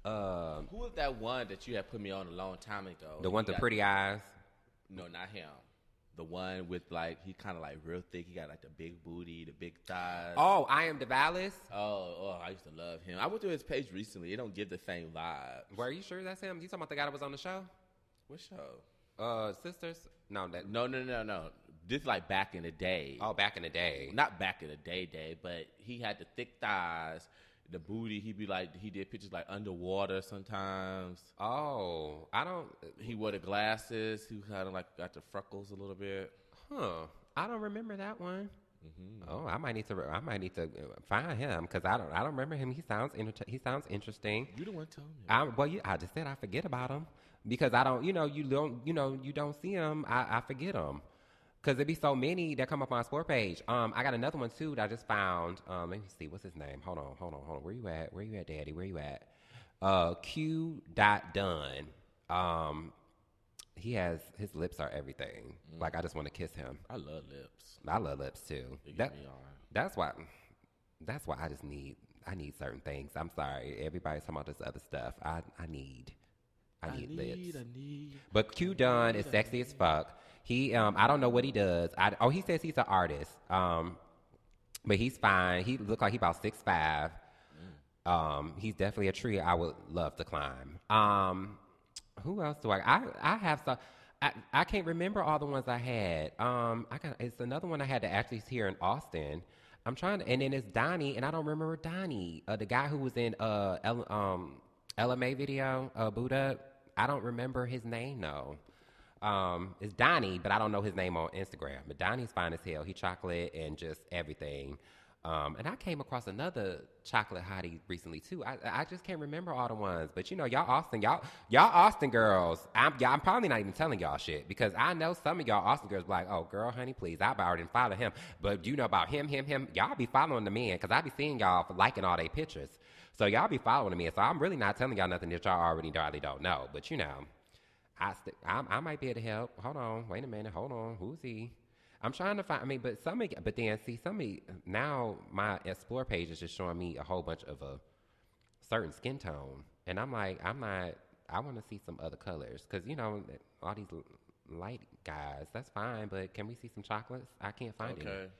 Um. Who was that one that you had put me on a long time ago? The one with the pretty eyes. No, not him. The one with like he kind of like real thick. He got like the big booty, the big thighs. Oh, I am DeValis. Oh, oh, I used to love him. I went through his page recently. It don't give the same vibe. Were you sure that's him? You talking about the guy that was on the show? What show? Uh, Sisters. No, that. No, no, no, no. This like back in the day. Oh, back in the day. Not back in the day, day, but he had the thick thighs, the booty. He'd be like, he did pictures like underwater sometimes. Oh, I don't. He wore the glasses. He kind of like got the freckles a little bit. Huh. I don't remember that one. Mm-hmm. Oh, I might need to. I might need to find him because I don't. I don't remember him. He sounds. Inter- he sounds interesting. You the one told me. I, well, you, I just said I forget about him because I don't. You know, you don't. You know, you don't see him. I, I forget him. Because there be so many that come up on our sport page. Um, I got another one, too, that I just found. Um, let me see. What's his name? Hold on, hold on, hold on. Where you at? Where you at, Daddy? Where you at? Uh, Q. Dot Dunn. Um, he has, his lips are everything. Mm. Like, I just want to kiss him. I love lips. I love lips, too. They That, get me on. that's why, that's why I just need, I need certain things. I'm sorry. Everybody's talking about this other stuff. I, I need, I need, I need lips. I need. But Q Dunn is sexy as fuck. He, um, I don't know what he does. I, oh, he says he's an artist. Um, but he's fine. He look like he about six five. Mm. Um, he's definitely a tree I would love to climb. Um, who else do I? I, I have some. I, I can't remember all the ones I had. Um, I got. It's another one I had to actually here in Austin. I'm trying to, and then it's Donnie, and I don't remember Donnie, uh, the guy who was in uh, L, um, L M A video, uh, Buddha. I don't remember his name though. Um, it's Donnie, but I don't know his name on Instagram. But Donnie's fine as hell. He chocolate and just everything. Um, and I came across another chocolate hottie recently too. I I just can't remember all the ones. But you know, y'all Austin, y'all y'all Austin girls. I'm y'all, I'm probably not even telling y'all shit because I know some of y'all Austin girls be like, oh girl, honey, please, I already follow him. But you know about him, him, him. Y'all be following the men because I be seeing y'all for liking all their pictures. So y'all be following the men. So I'm really not telling y'all nothing that y'all already already don't know. But you know. I, st- I I might be able to help. Hold on, wait a minute. Hold on, who's he? I'm trying to find. I mean, but some, of, but then see some of, now my explore page is just showing me a whole bunch of a certain skin tone, and I'm like, I'm not. I want to see some other colors because you know all these light guys. That's fine, but can we see some chocolates? I can't find any. Okay.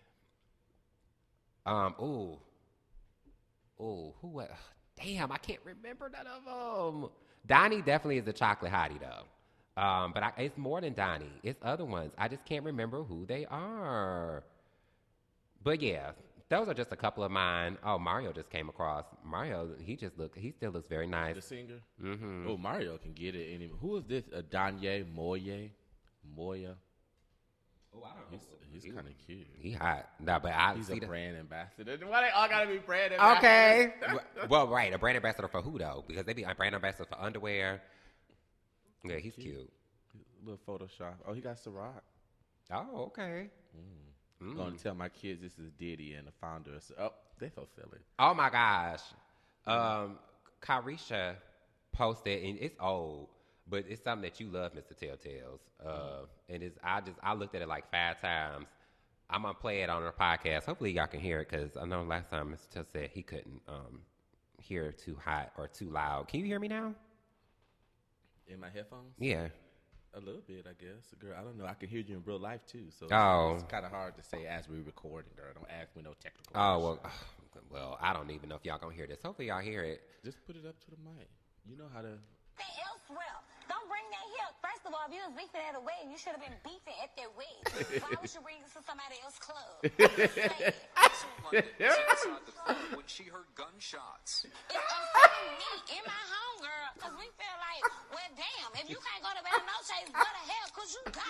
Um. Ooh. Ooh. Who? Uh, damn, I can't remember none of them. Donnie definitely is a chocolate hottie, though. Um, but I, it's more than Donnie. It's other ones. I just can't remember who they are. But yeah, those are just a couple of mine. Oh, Mario just came across. Mario, he just look. He still looks very nice. The singer. Mm-hmm. Oh, Mario can get it. Any. Who is this? Uh, Danye Moye, Moya. Oh, I don't know. He's, he's kind of cute. He hot. No, but I he's see a the, brand ambassador. Why they all gotta be brand ambassadors? Okay. Well, right, a brand ambassador for who though? Because they be a brand ambassador for underwear. Yeah, he's cute. cute. A little Photoshop. Oh, he got Ciroc. Oh, okay. Mm. Mm. I'm gonna tell my kids this is Diddy and the founder. Of, oh, They fulfilling. Oh my gosh. Um, Carisha posted, and it's old, but it's something that you love, Mister Telltales. Uh, and it's I just I looked at it like five times. I'm gonna play it on our podcast. Hopefully y'all can hear it because I know last time Mister Tell said he couldn't um hear it too hot or too loud. Can you hear me now? In my headphones? Yeah. A little bit, I guess. Girl, I don't know. I can hear you in real life, too. So Oh. it's kind of hard to say as we're recording, girl. Don't ask me no technical Oh, well, questions. well, I don't even know if y'all gonna hear this. Hopefully y'all hear it. Just put it up to the mic. You know how to... Elsewhere. Don't bring that here. First of all, if you was beefing at a wedding, you should have been beefing at that wedding. Why would you bring this to somebody else's club? So Monday, she inside the club when she heard gunshots. It's upsetting me in my home, girl, because we feel like, well, damn, if you can't go to Bella Noche's, what the hell could you go?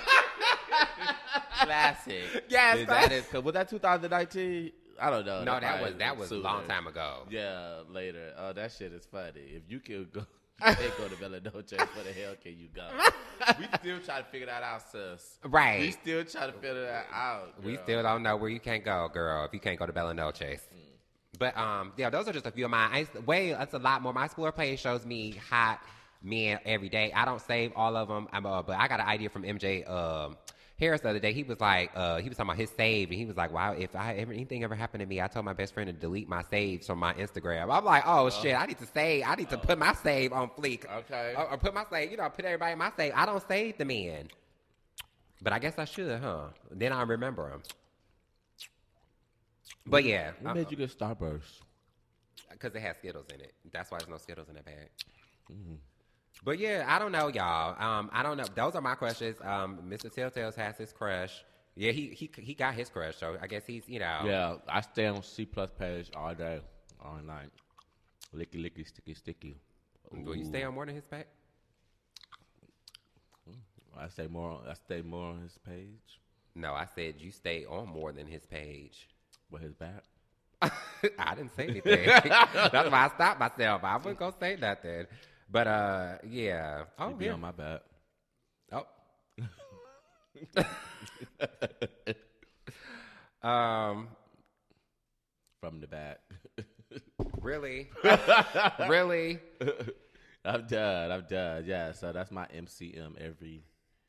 Classic. Yes, Is that is, was that two thousand nineteen? I don't know. No, that probably was that was a sooner. long time ago. Yeah, later. Oh, that shit is funny. If you can go, you can't go to Bella Noche, where the hell can you go? We still trying to figure that out, sis. Right. We still trying to figure that out. We girl. still don't know where you can't go, girl, if you can't go to Bella Noche's. But, um, yeah, those are just a few of mine. I used to, way, that's a lot more. My Explore page shows me hot men every day. I don't save all of them, I'm, uh, but I got an idea from M J um, Harris the other day. He was like, uh, he was talking about his save, and he was like, wow, if I ever, anything ever happened to me, I told my best friend to delete my saves from my Instagram. I'm like, oh, shit, I need to save. I need to put my save on fleek. Okay. Or, or put my save, you know, put everybody in my save. I don't save the men. But I guess I should, huh? Then I remember them. But yeah. What made you get Starburst? Because it has Skittles in it. That's why there's no Skittles in that bag. Mm-hmm. But yeah, I don't know, y'all. Um, I don't know. Those are my crushes. Um, Mister Telltales has his crush. Yeah, he he he got his crush. So I guess he's, you know. Yeah, I stay on C plus page all day, all night. Licky, licky, sticky, sticky. Will you stay on more than his page? I stay more. I stay more on his page. No, I said you stay on more than his page. With his back. I didn't say anything. That's why I stopped myself. I wasn't gonna say nothing. But uh, yeah. Oh, Oh, be yeah. on my back. Oh. um. From the back. Really? Really? I'm done. I'm done. Yeah. So that's my M C M every.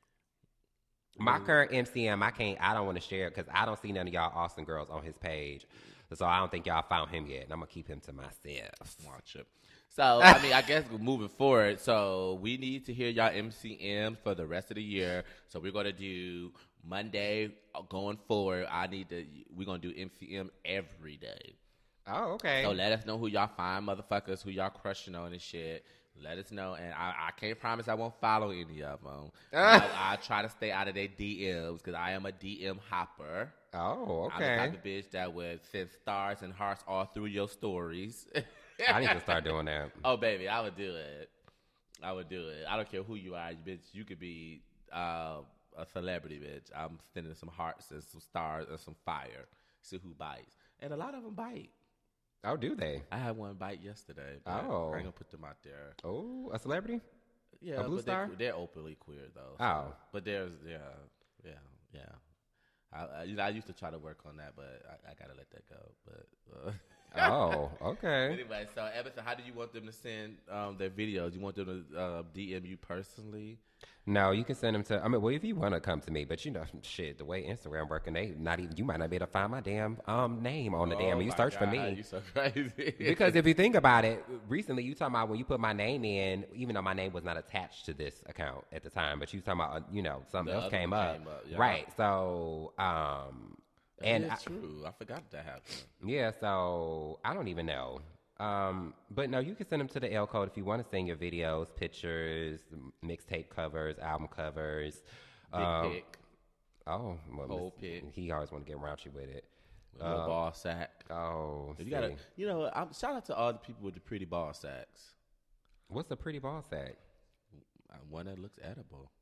My current M C M, I can't. I don't want to share it because I don't see none of y'all Austin girls on his page, so I don't think y'all found him yet, and I'm gonna keep him to myself. Watch it. So I mean, I guess we're moving forward. So we need to hear y'all M C M for the rest of the year. So we're gonna do Monday going forward. I need to. We're gonna do M C M every day. Oh, okay. So let us know who y'all find motherfuckers, who y'all crushing on and shit. Let us know, and I, I can't promise I won't follow any of them. I, I try to stay out of their D Ms because I am a D M hopper. Oh, I'm the okay. type of bitch that would send stars and hearts all through your stories. I need to start doing that. Oh, baby, I would do it. I would do it. I don't care who you are, bitch. You could be uh, a celebrity, bitch. I'm sending some hearts and some stars and some fire. See who bites. And a lot of them bite. Oh, do they? I had one bite yesterday. But Oh. I ain't gonna put them out there. Oh, a celebrity? Yeah, A blue but star? They're, they're openly queer though. so- Oh. but there's yeah, yeah, yeah. I, I, you know, I used to try to work on that, but I, I gotta let that go. But uh, Oh, okay. anyway, so Everton, how do you want them to send um, their videos? You want them to uh, D M you personally? No, you can send them to. I mean, well, if you want to come to me, but you know, shit, the way Instagram working, they not even. You might not be able to find my damn um name on the damn. Oh You my search for God, me. You so crazy. Because if you think about it, recently you talking about when you put my name in, even though my name was not attached to this account at the time, but you talking about, uh, you know, something The else other came one up. came up, yeah. Right. So, um, and and I- it's true. I forgot that happened. yeah, so I don't even know. Um, but no, you can send them to the L code if you want to send your videos, pictures, mixtape covers, album covers. Big um, pic, Oh, well, Whole Miss- pic. he always want to get raunchy with it. a little uh, ball sack. Oh, You see. gotta, you know, what, I'm, shout out to all the people with the pretty ball sacks. What's a pretty ball sack? Uh, One that looks edible.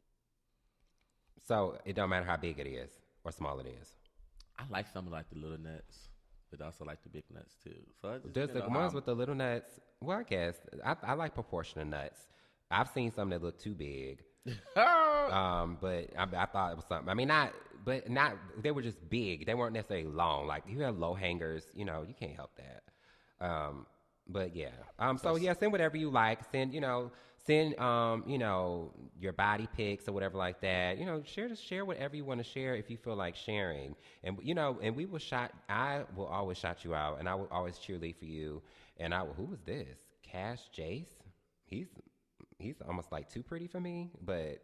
So it don't matter how big it is or small it is. I like some like the little nuts, but I also like the big nuts too. So it just Does the depends on ones how- with the little nuts? Well, I guess I, I like proportional nuts. I've seen some that look too big, um, but I, I thought it was something. I mean, not but not. They were just big. They weren't necessarily long. Like you have low hangers. You know, you can't help that. Um, but yeah. Um. So yeah, send whatever you like. Send you know. Send um. You know your body pics or whatever like that. You know, share just share whatever you want to share if you feel like sharing. And you know, and we will shout. I will always shout you out, and I will always cheerlead for you. And I will. Who was this? Cash Jace. He's he's almost like too pretty for me, but.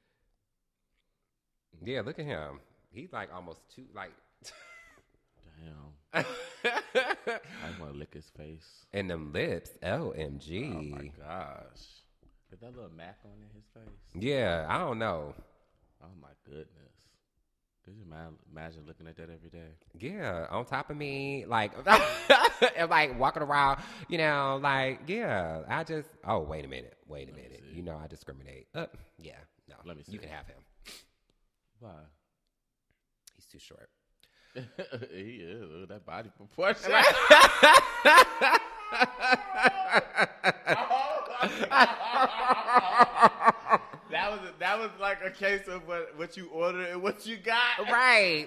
Yeah, look at him. He's like almost too like. Damn. I want to lick his face. And them lips, O M G. Oh my gosh. Is that little Mac on in his face? Yeah, I don't know. Oh my goodness. Could you ma- imagine looking at that every day? Yeah, on top of me, like, and like walking around, you know, like, yeah. I just. Oh, wait a minute, wait a Let me minute. see. You know, I discriminate. Uh, yeah, no. Let me see. You can have him. Why? He's too short. He is. Look at that body proportion. That was a, that was like a case of what, what you ordered and what you got. Right.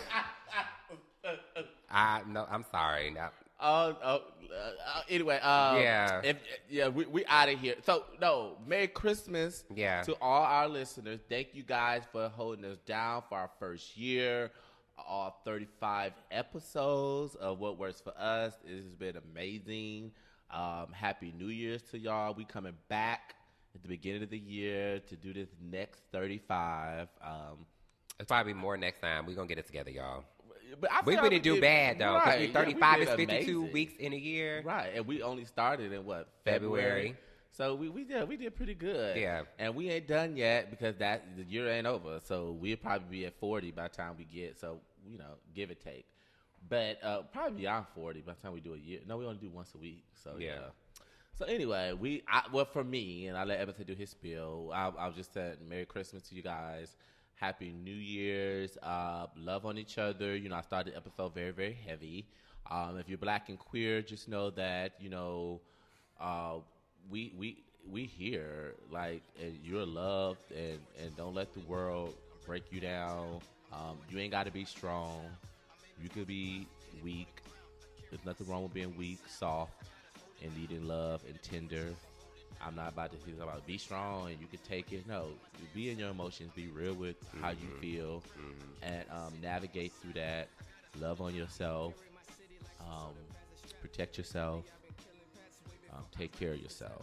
I no, I'm sorry. No. Oh, oh, uh, anyway, um, Yeah. if, yeah, we we out of here. So no, Merry Christmas, Yeah. to all our listeners. Thank you guys for holding us down for our first year, all thirty-five episodes of What Works for Us. It has been amazing. Um, Happy New Year's to y'all. We coming back at the beginning of the year to do this next thirty-five. Um, It's probably more next time. We're going to get it together, y'all. but I We feel really like do did- bad, though, because right, we yeah, thirty-five did is fifty-two amazing. weeks in a year. Right, and we only started in what February. February. So we we did we did pretty good. Yeah. and we ain't done yet because that the year ain't over. So we'll probably be at forty by the time we get. So you know, give or take. But uh, probably beyond forty by the time we do a year. No, we only do once a week. So yeah. Yeah. So anyway, we I, well for me, and I let Evan do his spiel. I'll, I'll just say Merry Christmas to you guys. Happy New Year's. Uh, love on each other. You know, I started the episode very, very heavy. Um, if you're black and queer, just know that, you know, uh, we we we here, like, and you're loved, and, and don't let the world break you down. Um, you ain't got to be strong. You could be weak. There's nothing wrong with being weak, soft, and needing love and tender. I'm not about to say about be strong and you can take it. No, be in your emotions. Be real with mm-hmm. how you feel, mm-hmm. and um, navigate through that. Love on yourself. Um, protect yourself. Um, take care of yourself.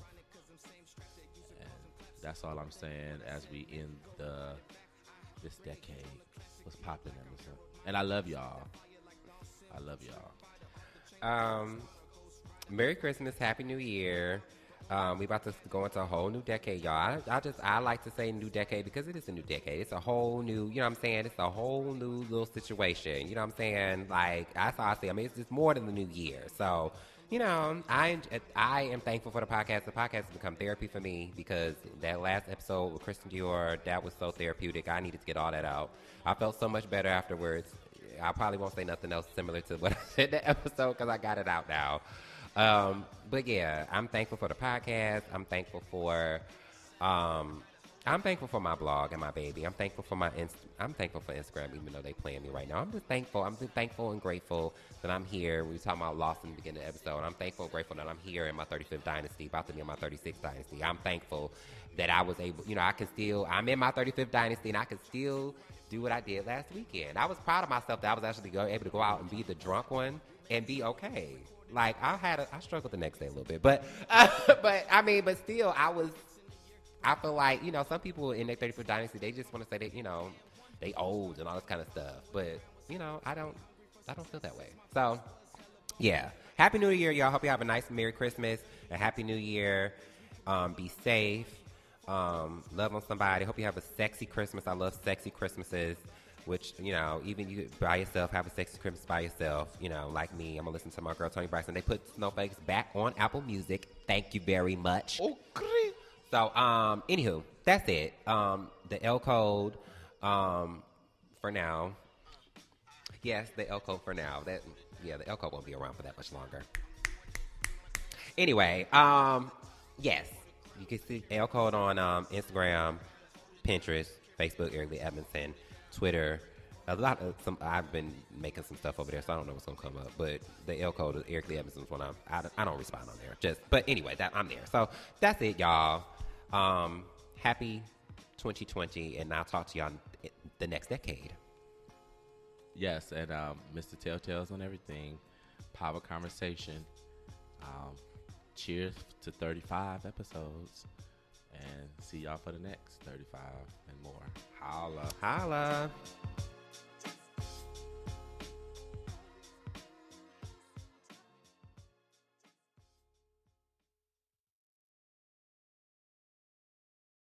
And that's all I'm saying as we end the this decade. What's popping, Emerson? And I love y'all. I love y'all. Um, Merry Christmas, Happy New Year. Um, we about to go into a whole new decade, y'all. I, I just, I like to say new decade because it is a new decade. It's a whole new, you know what I'm saying? It's a whole new little situation. You know what I'm saying? Like, that's how I say. I mean, it's just more than the new year. So, you know, I, I am thankful for the podcast. The podcast has become therapy for me because that last episode with Kristen Dior, that was so therapeutic. I needed to get all that out. I felt so much better afterwards. I probably won't say nothing else similar to what I said in the episode because I got it out now. Um, but yeah, I'm thankful for the podcast. I'm thankful for, um, I'm thankful for my blog and my baby. I'm thankful for my, inst- I'm thankful for Instagram, even though they playing me right now. I'm just thankful. I'm just thankful and grateful that I'm here. We were talking about lost in the beginning of the episode. I'm thankful and grateful that I'm here in my thirty-fifth dynasty, about to be in my thirty-sixth dynasty. I'm thankful that I was able, you know, I can still, I'm in my thirty-fifth dynasty and I can still do what I did last weekend. I was proud of myself that I was actually go, able to go out and be the drunk one and be okay. Like, I had a, I struggled the next day a little bit, but, uh, but I mean, but still, I was, I feel like, you know, some people in their thirty-fifth dynasty, they just want to say that, you know, they old and all this kind of stuff. But, you know, I don't, I don't feel that way. So, yeah. Happy New Year, y'all. Hope you have a nice Merry Christmas, a Happy New Year. Um, be safe. Um, love on somebody. Hope you have a sexy Christmas. I love sexy Christmases. Which, you know, even you by yourself, have a sexy Christmas by yourself. You know, like me, I'm going to listen to my girl, Toni Braxton. They put Snowflakes back on Apple Music. Thank you very much. Okay. So, um, anywho, that's it. Um, the L code, um, for now. Yes, the L code for now. That, yeah, the L code won't be around for that much longer. Anyway, um, yes, you can see L code on um, Instagram, Pinterest, Facebook, Eric Lee Edmondson, Twitter, a lot of some. I've been making some stuff over there, so I don't know what's gonna come up. But the L code is Eric Lee Evans's when I'm. I, I don't respond on there. Just, but anyway, that I'm there. So that's it, y'all. Um, happy twenty twenty, and I'll talk to y'all in the next decade. Yes, and um, Mister Telltales on everything. Power Conversation. Um, cheers to thirty-five episodes, and see y'all for the next thirty-five and more. Holla. Holla.